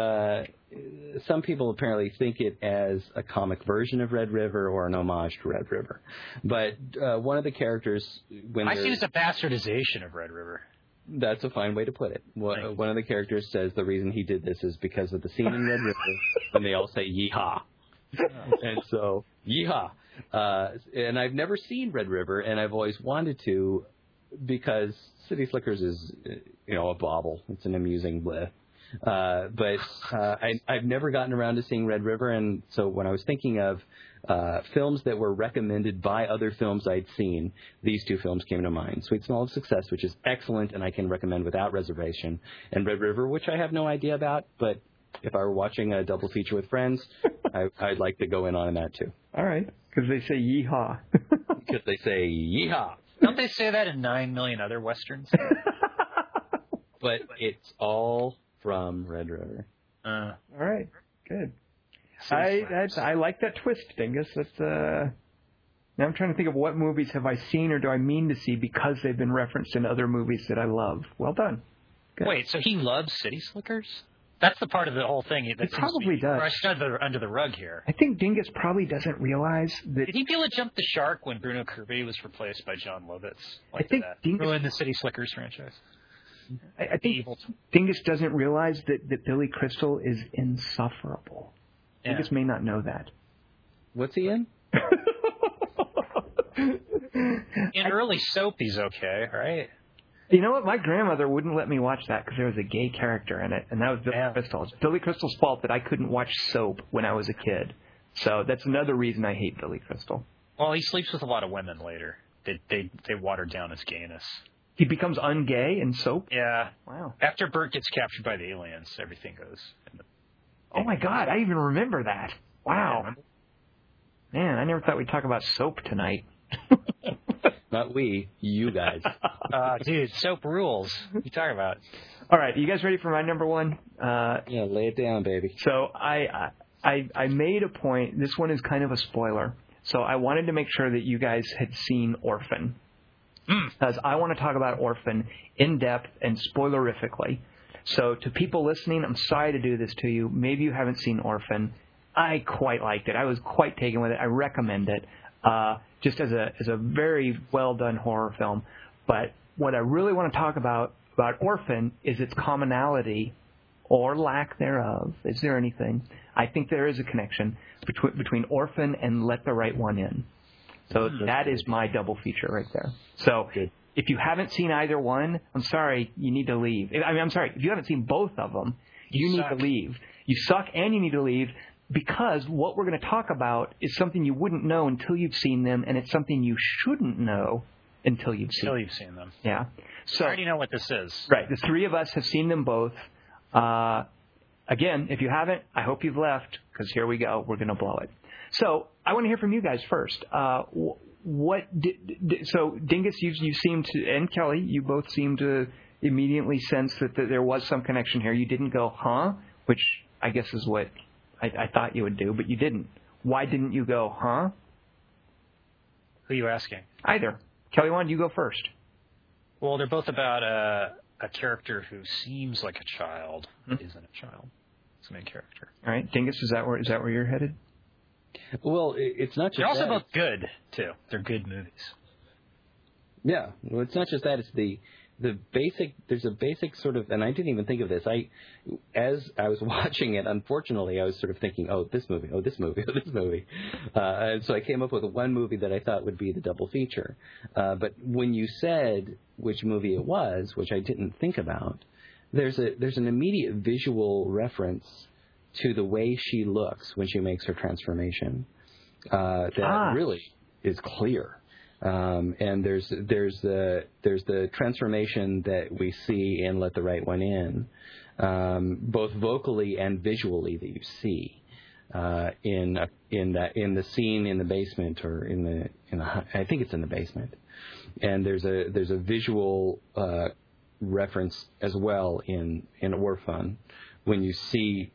some people apparently think it as a comic version of Red River or an homage to Red River. But one of the characters... I see it as a bastardization of Red River. That's a fine way to put it. One of the characters says the reason he did this is because of the scene in Red River when they all say yeehaw. And so, yeehaw. And I've never seen Red River, and I've always wanted to, because City Slickers is, a bauble. It's an amusing bleh. But I've never gotten around to seeing Red River, and so when I was thinking of films that were recommended by other films I'd seen, these two films came to mind. Sweet Smell of Success, which is excellent and I can recommend without reservation, and Red River, which I have no idea about, but if I were watching a double feature with friends, I'd like to go in on that too. All right, because they say yeehaw. Because they say yeehaw. Don't they say that in 9 million other westerns? But it's all from Red River. All right, good. I like that twist, Dingus. That's now I'm trying to think of what movies have I seen or do I mean to see because they've been referenced in other movies that I love. Well done. Good. Wait, so he loves City Slickers? That's the part of the whole thing that He probably does. brushed under the rug here. I think Dingus probably doesn't realize that. Did he be able to jump the shark when Bruno Kirby was replaced by John Lovitz? Like I think that? Dingus Ruined the City Slickers franchise. I think Dingus doesn't realize that Billy Crystal is insufferable. Yeah. Dingus may not know that. What's he in? In early soap, he's okay, right? You know what? My grandmother wouldn't let me watch that because there was a gay character in it, and that was Billy Crystal. It's Billy Crystal's fault that I couldn't watch soap when I was a kid. So that's another reason I hate Billy Crystal. Well, he sleeps with a lot of women later. They water down his gayness. He becomes ungay in soap? Yeah. Wow. After Bert gets captured by the aliens, everything goes. Oh, my God. I even remember that. Wow. Man, I never thought we'd talk about soap tonight. Not we, you guys. Dude, soap rules. What are you talking about? All right, you guys ready for my number one? Yeah, lay it down, baby. So I made a point. This one is kind of a spoiler. So I wanted to make sure that you guys had seen Orphan. Because I want to talk about Orphan in depth and spoilerifically. So to people listening, I'm sorry to do this to you. Maybe you haven't seen Orphan. I quite liked it. I was quite taken with it. I recommend it. Just as a very well done horror film. But what I really want to talk about Orphan is its commonality or lack thereof. Is there anything? I think there is a connection between Orphan and Let the Right One In. So that is my double feature right there. So if you haven't seen either one, I'm sorry, you need to leave. I'm sorry, if you haven't seen both of them, you need to leave. You suck and you need to leave. Because what we're going to talk about is something you wouldn't know until you've seen them, and it's something you shouldn't know until you've seen them. Yeah. So I already know what this is. Right. The three of us have seen them both. Again, if you haven't, I hope you've left, because here we go. We're going to blow it. So I want to hear from you guys first. So Dingus, you seem to, and Kelly, you both seem to immediately sense that there was some connection here. You didn't go, huh? Which I guess is what I thought you would do, but you didn't. Why didn't you go, huh? Who are you asking? Either. Kelly, why don't you go first? Well, they're both about a character who seems like a child, but isn't a child. It's the main character. All right. Dingus, is that where you're headed? Well, it's not just They're also that. both good, too. They're good movies. Yeah. Well, it's not just that. It's the basic, there's a basic sort of, and I didn't even think of this. As I was watching it, unfortunately, I was sort of thinking, oh, this movie. And so I came up with one movie that I thought would be the double feature. But when you said which movie it was, which I didn't think about, there's an immediate visual reference to the way she looks when she makes her transformation that really is clear. And there's the transformation that we see in Let the Right One In, both vocally and visually that you see in the scene in the basement or I think it's in the basement, and there's a visual reference as well in Orphan when you see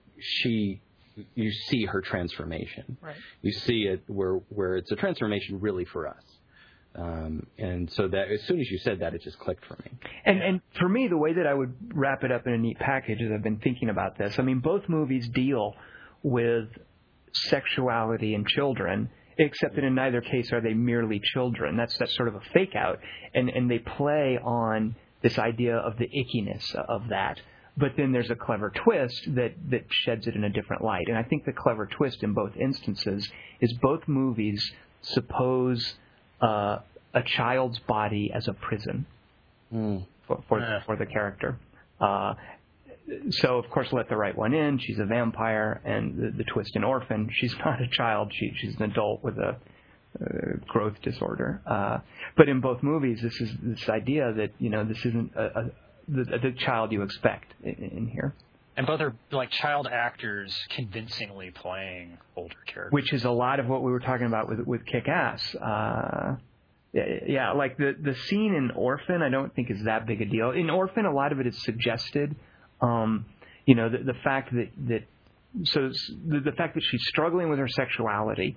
her transformation. Right. You see it where it's a transformation really for us. And so that as soon as you said that, it just clicked for me. And for me, the way that I would wrap it up in a neat package is I've been thinking about this. I mean, both movies deal with sexuality and children, except that in neither case are they merely children. That's sort of a fake out. And they play on this idea of the ickiness of that. But then there's a clever twist that sheds it in a different light. And I think the clever twist in both instances is both movies suppose a child's body as a prison for the character. So, of course, Let the Right One In, she's a vampire, and the twist in Orphan, she's not a child, she's an adult with a growth disorder. But in both movies, this is this idea that, this isn't the child you expect in here. And both are like child actors convincingly playing older characters. Which is a lot of what we were talking about with Kick-Ass. Yeah, like the scene in Orphan I don't think is that big a deal. In Orphan, a lot of it is suggested. The fact that the fact that she's struggling with her sexuality,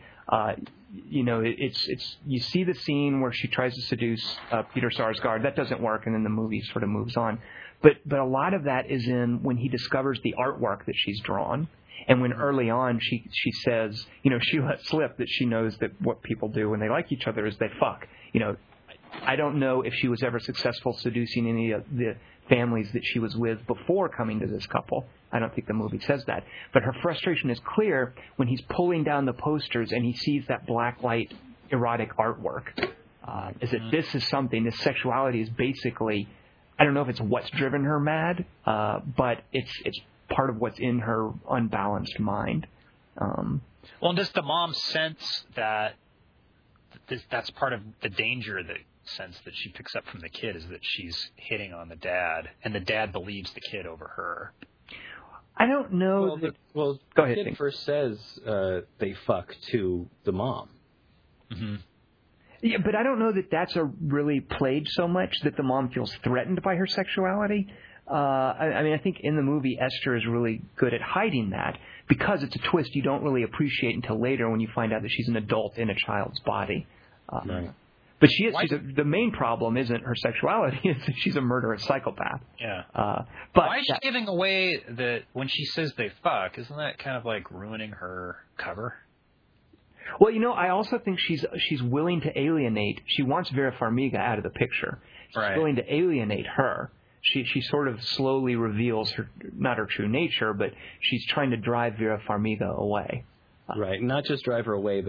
it's you see the scene where she tries to seduce Peter Sarsgaard. That doesn't work, and then the movie sort of moves on. But a lot of that is in when he discovers the artwork that she's drawn. And when early on she says, she lets slip that she knows that what people do when they like each other is they fuck. I don't know if she was ever successful seducing any of the families that she was with before coming to this couple. I don't think the movie says that. But her frustration is clear when he's pulling down the posters and he sees that blacklight erotic artwork. Is that this is something, this sexuality is basically, I don't know if it's what's driven her mad, but it's part of what's in her unbalanced mind. Well, does the mom sense that that's part of the danger sense that she picks up from the kid is that she's hitting on the dad, and the dad believes the kid over her? I don't know. Go ahead. The kid first says they fuck to the mom. Mm-hmm. Yeah, but I don't know that that's really played so much that the mom feels threatened by her sexuality. I think in the movie Esther is really good at hiding that because it's a twist you don't really appreciate until later when you find out that she's an adult in a child's body. Right. But the main problem isn't her sexuality; it's that she's a murderous psychopath. Yeah. But why is she giving away that when she says they fuck? Isn't that kind of like ruining her cover? Well, I also think she's willing to alienate. She wants Vera Farmiga out of the picture. She's willing to alienate her. She sort of slowly reveals not her true nature, but she's trying to drive Vera Farmiga away. Right, not just drive her away,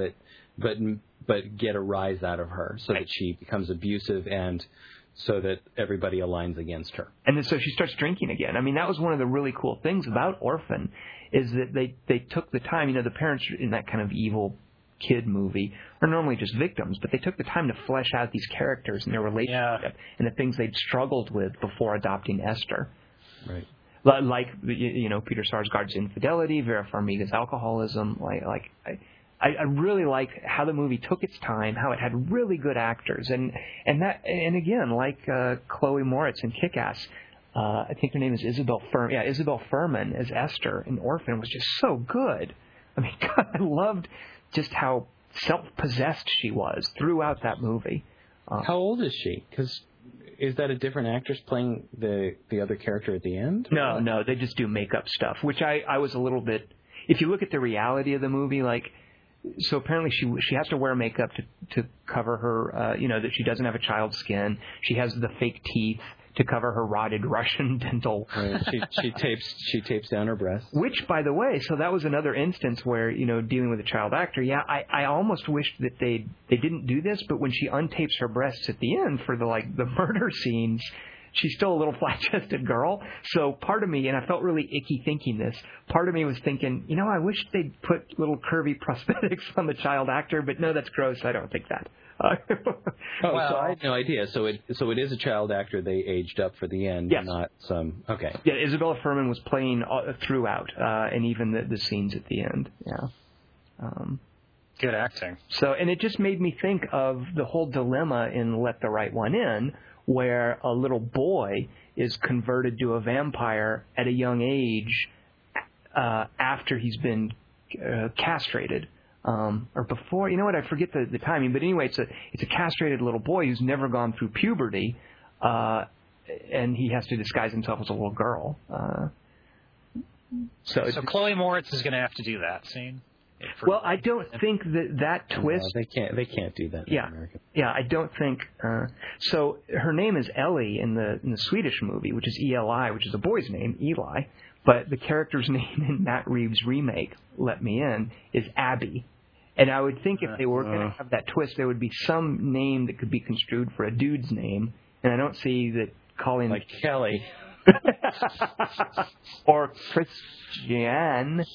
but get a rise out of her so that she becomes abusive and so that everybody aligns against her. And then so she starts drinking again. I mean, that was one of the really cool things about Orphan is that they took the time. The parents in that kind of evil kid movie are normally just victims, but they took the time to flesh out these characters and their relationship and the things they'd struggled with before adopting Esther. Right. Like Peter Sarsgaard's infidelity, Vera Farmiga's alcoholism. I really like how the movie took its time, how it had really good actors, and again, like Chloe Moritz in Kick-Ass, I think her name is Isabel Furman. Yeah, Isabel Furman as Esther in Orphan was just so good. I mean, God, I loved just how self-possessed she was throughout that movie. How old is she? Because is that a different actress playing the other character at the end? No, they just do makeup stuff, which I was a little bit. If you look at the reality of the movie, so apparently she has to wear makeup to cover her, that she doesn't have a child's skin. She has the fake teeth to cover her rotted Russian dental. Right. She tapes down her breasts. Which, by the way, so that was another instance where dealing with a child actor. Yeah, I almost wished that they didn't do this, but when she untapes her breasts at the end for the murder scenes, she's still a little flat-chested girl. So part of me, and I felt really icky thinking this, part of me was thinking, I wish they'd put little curvy prosthetics on the child actor, but no, that's gross. I don't think that. So I had no idea. So it is a child actor they aged up for the end, yes. Not some... Okay. Yeah, Isabella Furman was playing throughout, and even the scenes at the end. Yeah. Good acting. So, and it just made me think of the whole dilemma in Let the Right One In, where a little boy is converted to a vampire at a young age after he's been castrated. Or before, I forget the timing, but anyway, it's a castrated little boy who's never gone through puberty, and he has to disguise himself as a little girl. So Chloe Moritz is going to have to do that scene. Well, I don't think that twist. No, they can't do that. Yeah, in America. Yeah, I don't think. So her name is Ellie in the Swedish movie, which is Eli, which is a boy's name, Eli. But the character's name in Matt Reeves' remake, Let Me In, is Abby. And I would think if they were going to have that twist, there would be some name that could be construed for a dude's name. And I don't see that calling... Like Kelly. Or Christian.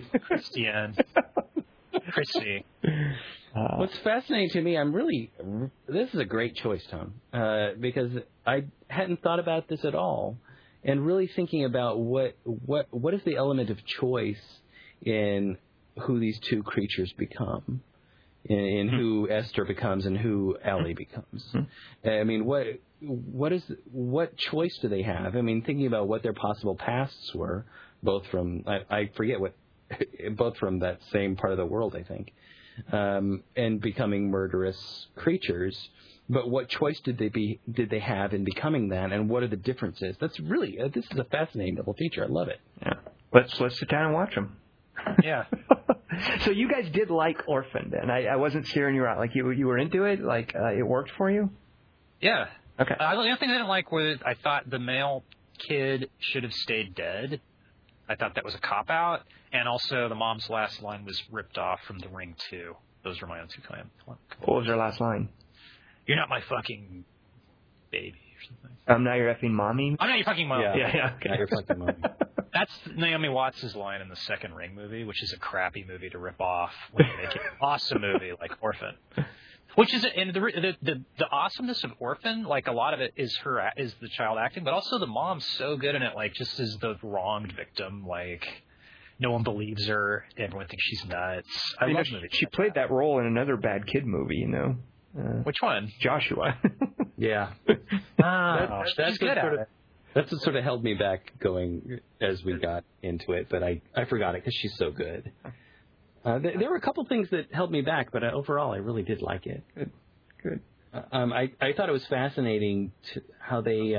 Chrissy. What's fascinating to me, this is a great choice, Tom, because I hadn't thought about this at all. And really thinking about what is the element of choice in who these two creatures become, in who Esther becomes and who Ellie becomes. I mean, what choice do they have? I mean, thinking about what their possible pasts were, both from I forget what both from that same part of the world, I think, and becoming murderous creatures. But what choice did they have in becoming that, and what are the differences? That's really this is a fascinating double feature. I love it. Yeah, let's sit down and watch them. Yeah. So you guys did like Orphan, then? I wasn't steering you out. Like you were into it. Like it worked for you. Yeah. Okay. The only thing I didn't like was I thought the male kid should have stayed dead. I thought that was a cop-out. And also the mom's last line was ripped off from The Ring 2. Those were my own two claims. What was her last line? You're not my fucking baby or something. I'm not your effing mommy? I'm not your fucking mom. Yeah. Okay. Not your fucking mommy. That's Naomi Watts' line in the second Ring movie, which is a crappy movie to rip off when they make an awesome movie like Orphan. Which is, and the awesomeness of Orphan, like a lot of it is the child acting, but also the mom's so good in it, like just as the wronged victim, like no one believes her, everyone thinks she's nuts. I love movies. She played that role in another bad kid movie, you know. Which one? Joshua. Yeah. That's good at it. That's what sort of held me back going as we got into it, but I forgot it because she's so good. There were a couple things that held me back, but overall I really did like it. Good. I thought it was fascinating how they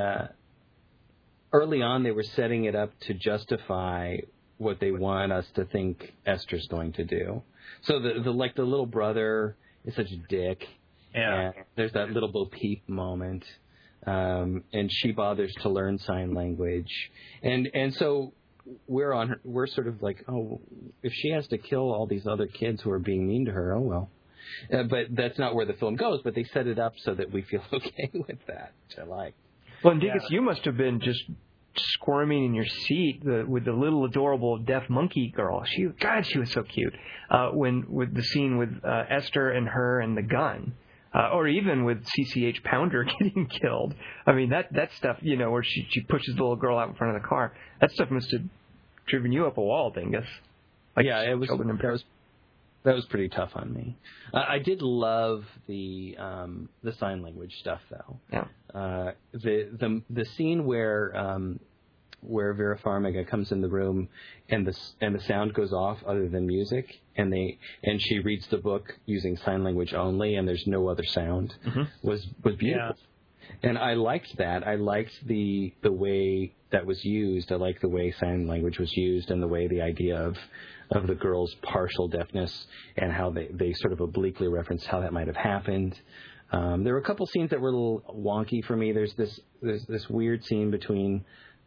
early on they were setting it up to justify what they want us to think Esther's going to do. So the little brother is such a dick. Yeah. And there's that little Bo Peep moment. And she bothers to learn sign language. And so we're sort of like, oh, if she has to kill all these other kids who are being mean to her, oh well. But that's not where the film goes, but they set it up so that we feel okay with that, which I like. Well, and Dingus, you must have been just squirming in your seat with the little adorable deaf monkey girl. She was so cute. With the scene with Esther and her and the gun. Or even with CCH Pounder getting killed. I mean, that stuff, you know, where she pushes the little girl out in front of the car. That stuff must have driven you up a wall, Dingus. Like, yeah, it was. That was pretty tough on me. I did love the sign language stuff, though. Yeah. The scene where Vera Farmiga comes in the room and the sound goes off other than music, and she reads the book using sign language only, and there's no other sound, was beautiful. Yeah. And I liked that. I liked the way that was used. I liked the way sign language was used, and the way the idea of the girl's partial deafness and how they sort of obliquely referenced how that might have happened. There were a couple scenes that were a little wonky for me. There's this weird scene between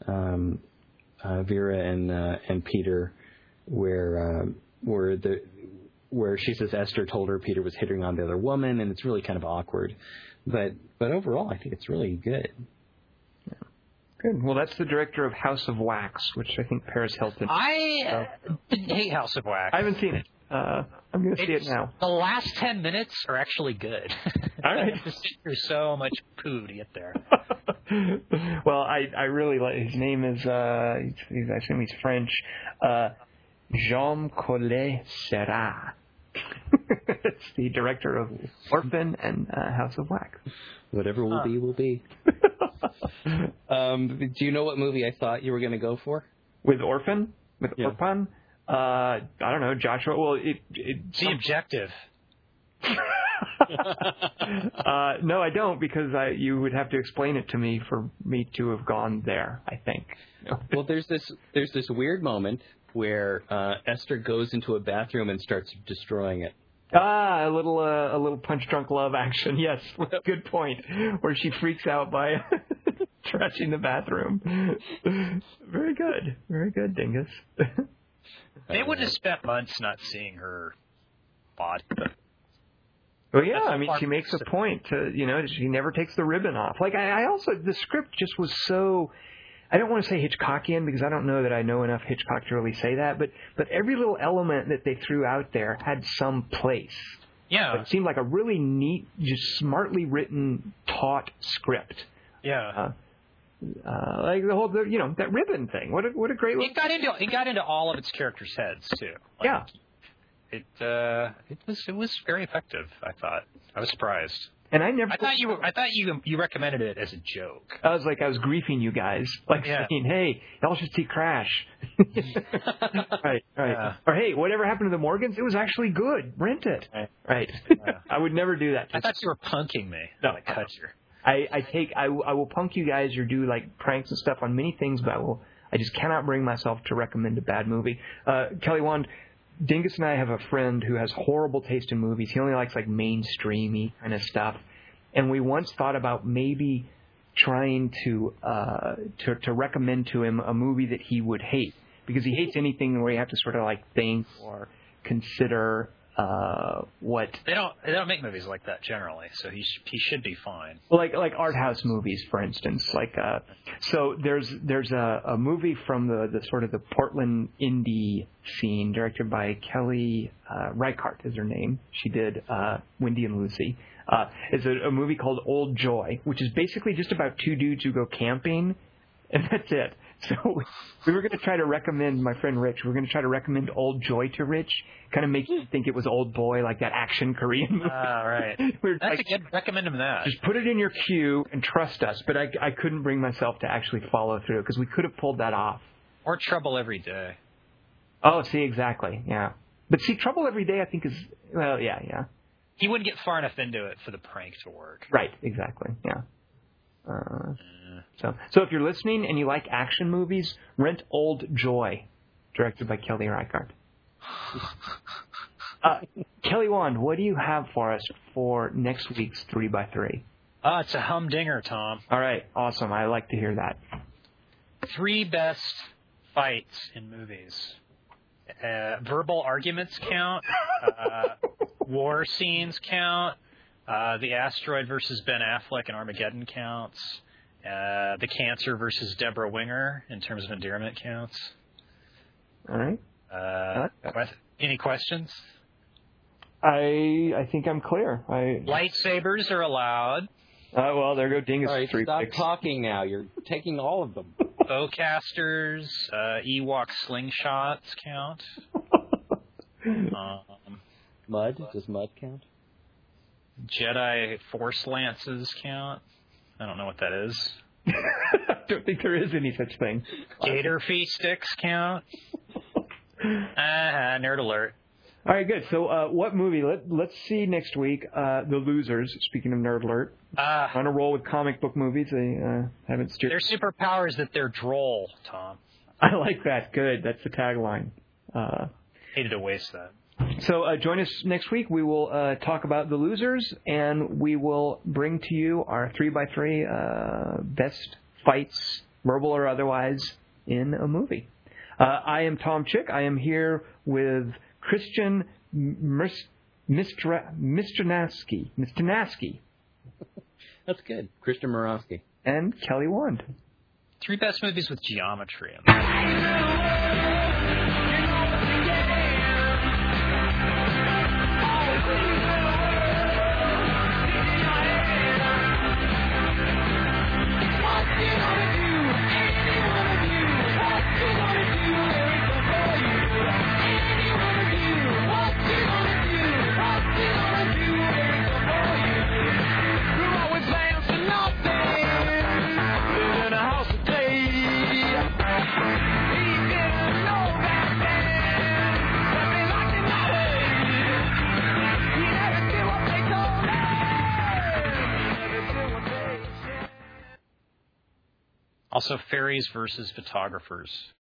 Vera and Peter where she says Esther told her Peter was hitting on the other woman, and it's really kind of awkward. But overall, I think it's really good. Yeah. Good. Well, that's the director of House of Wax, which I think Paris Hilton. I hate House of Wax. I haven't seen it. I'm going to see it now. The last 10 minutes are actually good. All right. There's so much poo to get there. Well, I really like his name is I assume he's French. Jean Collet Serra. It's the director of Orphan and House of Wax. Whatever will be, will be. Do you know what movie I thought you were going to go for? With Orphan? With Orphan? I don't know, Joshua. Well, it's the objective. No, I don't, because you would have to explain it to me for me to have gone there, I think. Well, there's this weird moment where Esther goes into a bathroom and starts destroying it. A little Punch Drunk Love action. Yes, good point. Where she freaks out by trashing the bathroom. Very good, Dingus. They would have spent months not seeing her body. Well, yeah, I mean, she makes a point to, she never takes the ribbon off. Like, I also, the script just was so, I don't want to say Hitchcockian, because I don't know that I know enough Hitchcock to really say that, but every little element that they threw out there had some place. Yeah. It seemed like a really neat, just smartly written, taut script. Yeah. Like the whole, that ribbon thing. What a great. It got into all of its characters' heads too. Like, yeah. It was very effective. I thought. I was surprised. And I never. I thought you recommended it as a joke. I was griefing you guys, saying, "Hey, y'all should see Crash." Right. Yeah. Or hey, whatever happened to the Morgans? It was actually good. Rent it. Right. Yeah. I would never do that. I thought you were punking me. No, I cut you. I will punk you guys or do like pranks and stuff on many things, but I just cannot bring myself to recommend a bad movie. Kelly Wand, Dingus and I have a friend who has horrible taste in movies. He only likes like mainstreamy kind of stuff. And we once thought about maybe trying to recommend to him a movie that he would hate, because he hates anything where you have to sort of like think or consider what. They don't make movies like that generally, so he should be fine. Well, like art house movies, for instance. So there's a movie from the sort of the Portland indie scene, directed by Kelly Reichardt is her name. She did Wendy and Lucy. It's a movie called Old Joy, which is basically just about two dudes who go camping, and that's it. So we were going to try to recommend, my friend Rich, we were going to try to recommend Old Joy to Rich, kind of make you think it was Old Boy, like that action Korean movie. Right. That's a good, recommend him that. Just put it in your queue and trust us, but I couldn't bring myself to actually follow through, because we could have pulled that off. Or Trouble Every Day. Oh, see, exactly, yeah. But see, Trouble Every Day I think is, well, yeah. He wouldn't get far enough into it for the prank to work. Right, exactly, yeah. So if you're listening and you like action movies, rent Old Joy, directed by Kelly Reichardt. Kelly Wand, what do you have for us for next week's 3x3? It's a humdinger, Tom. All right, awesome. I like to hear that. 3 best fights in movies. Verbal arguments count. War scenes count. The Asteroid versus Ben Affleck and Armageddon counts. The Cancer versus Deborah Winger in terms of endearment counts. All right. Any questions? I think I'm clear. Lightsabers are allowed. Well, there go Dingus. All right, stop talking now. You're taking all of them. Bowcasters, Ewok slingshots count. Mud? Does mud count? Jedi Force Lances count. I don't know what that is. I don't think there is any such thing. Gator Feet Sticks count. Nerd alert. All right, good. So what movie? Let's see next week. The Losers, speaking of Nerd alert. On a roll with comic book movies. They haven't steered. Their superpower is that they're droll, Tom. I like that. Good. That's the tagline. Hated to waste that. So join us next week. We will talk about The Losers, and we will bring to you our 3x3 best fights, verbal or otherwise, in a movie. I am Tom Chick. I am here with Christian Mistranaski. That's good. Christian Morosky. And Kelly Wand. 3 best movies with geometry in them. Also, fairies versus photographers.